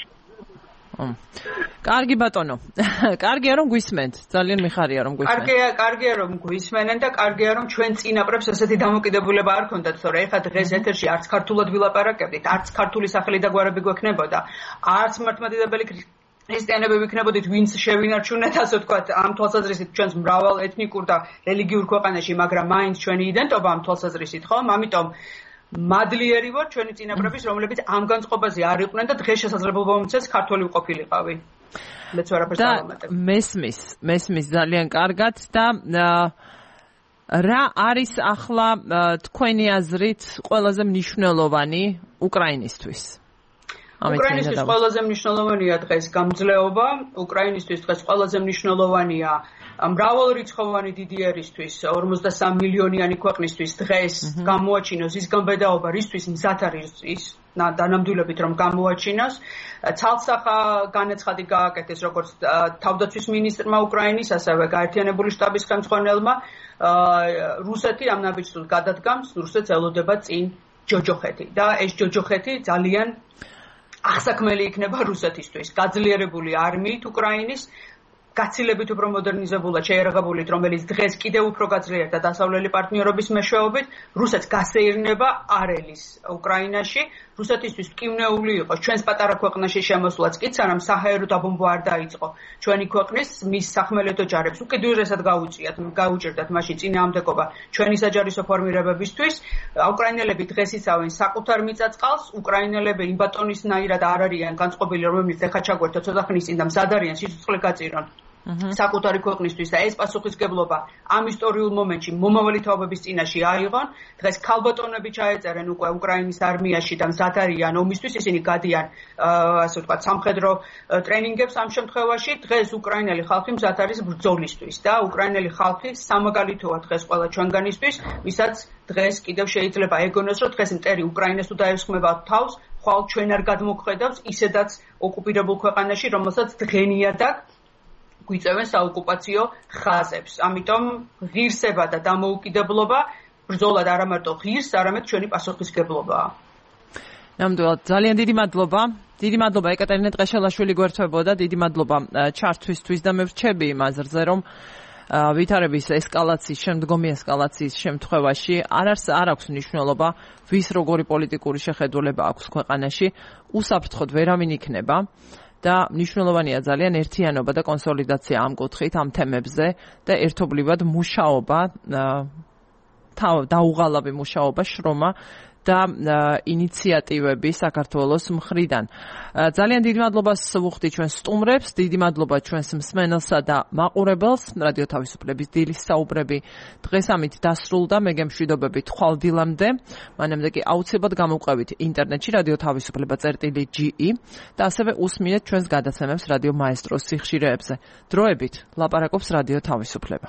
S1: კარგი ბატონო. კარგია რომ გვისმენთ. ძალიან მიხარია რომ გვისმენთ.
S5: კარგია რომ გვისმენენ და კარგია რომ ჩვენ წინაპრებს ესეთი დამოკიდებულება არ ქონდათ, თორე ეხლა დღეს ეთერში არც ქართულად ვილაპარაკებდით, არც ქართული სახელი და გვარები გვექნებოდა, არც მართლმადიდებელი ქრისტიანები ვიქნებოდით, ვინც შევინარჩუნეთ, ასე ვთქვათ, ამ თვალსაზრისით ჩვენს მრავალ ეთნიკურ და რელიგიურ ქვეყანაში, მაგრამ მაინც ჩვენი იდენტობა ამ თვალსაზრისით, ხო? ამიტომ მადლიერი ვარ ჩვენი წინაპრების, რომლებიც ამ განწყობაზე არ იყვნენ და დღეს შესაძლებლობა მომცეს ქართველი ვყოფილიყავი. მეც ვარაფერს დავამატებ.
S1: მესმის ძალიან კარგად და რა არის ახლა თქვენი აზრით ყველაზე მნიშვნელოვანი უკრაინისთვის?
S5: უკრაინისთვის ყველაზე მნიშვნელოვანია დღეს გამძლეობა, უკრაინისთვის დღეს ყველაზე მნიშვნელოვანია მრავალრიცხოვანი დიდიერისთვის, 53 მილიონიანი ქვეყნისთვის დღეს გამოაჩინოს ის გამბედაობა, რისთვის მზად არის ის დანამდვილებით რომ გამოაჩინოს. ცალსახა განაცხადი გააკეთეს როგორც თავდაცვის მინისტრმა უკრაინის, ასევე გაერთიანებული შტაბის ხელმძღვანელმა. რუსეთი ამ ნაბიჯს გადადგამს, რუსეთს ელოდება წინ ჯოჯოხეთი და ეს ჯოჯოხეთი ძალიან აღსაქმელი იქნება რუსეთისთვის. გაძლიერებული არმიით უკრაინის, გაცილებით უფრო მოდერნიზებულად შეიარაღებულით, რომელიც დღეს კიდევ უფრო გაძლიერდა და დასავლელი პარტნიორობის მეშვეობით, რუსეთს გასეირნება არელის უკრაინაში. რუსეთისთვის მტკივნეული იყო ჩვენს პატარა ქვეყანაში შემოსვლაც კი, სანამ საჰაერო დაბომბვა არ დაიწყო ჩვენი ქვეყნის მის სახმელეთო ჯარებს. უკიდურესად გაუჭირდათ მაშინ წინააღმდეგობა ჩვენი საჯარისო ფორმირებებისთვის. უკრაინელები დღეს იცავენ საკუთარ მიწა-წყალს, უკრაინელები იმ ბატონისნაირად არ არიან განწყობილი, რომელიც ეხა ჩაგვერთა ცოტა ხნის წინ და მზად არიან სიცოცხლე გაწირონ საკუთარი ქვეყნისთვის და ეს პასუხისგებლობა ამ ისტორიულ მომენტში მომავალი თაობების წინაშე აიღონ. დღეს ქალბატონები ჩაეწერენ უკვე უკრაინის არმიაში და მზად არიან ომისთვის, ისინი გადიან ასე ვთქვათ სამხედრო ტრენინგებს ამ შემთხვევაში. დღეს უკრაინელი ხალხი მზად არის ბრძოლისთვის და უკრაინელი ხალხი სამაგალითოა დღეს ყველა ჩვენგანისთვის, ვისაც დღეს კიდევ შეიძლება ეგონოს, რომ დღეს მტერი უკრაინას თუ დაესხმება თავს, ხვალ ჩვენ არ გადმოგხედავს ისედაც ოკუპირებულ ქვეყანაში, რომელსაც დღენიათაგ გვიწევენ საოკუპაციო ხაზებს. ამიტომ ღირსება და დამოუკიდებლობა ბრძოლად არა მარტო ღირს, არამედ ჩვენი პასუხისგებლობაა.
S1: ნამდვილად ძალიან დიდი მადლობა. დიდი მადლობა ეკატერინე ტყეშელაშვილი გვერდთვებოდა. დიდი მადლობა ჩართვისთვის და მე ვრჩები იმ აზრზე, რომ ვითარების ესკალაციის, შემდგომი ესკალაციის შემთხვევაში არ აქვს მნიშვნელობა, ვის როგორი პოლიტიკური შეხედულება აქვს ქვეყანაში, უსაფრთხოდ ვერავინ იქნება. და მნიშვნელოვანია ძალიან ერთიანობა და კონსოლიდაცია ამ კუთხით, ამ თემებზე და ერთობლივად მუშაობა, დაუღალავი მუშაობა, შრომა და ინიციატივები საქართველოს მხრიდან. ძალიან დიდი მადლობას ვუხდი ჩვენ სტუმრებს, დიდი მადლობა ჩვენს მსმენელსა და მაყურებელს. რადიო თავისუფლების დილის საუბრები დღეს ამით დასრულდა. მე გემშვიდობებით ხვალ დილამდე. მანამდე კი აუცილებლად გამოვყევით ინტერნეტში რადიო თავისუფლება.ge და ასევე უსმინეთ ჩვენს გადაცემებს რადიო მაესტროს სიხშირეებზე. დროებით ლაპარაკობს რადიო თავისუფლება.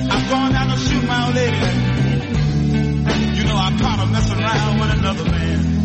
S7: You know, I caught her messing around with another man.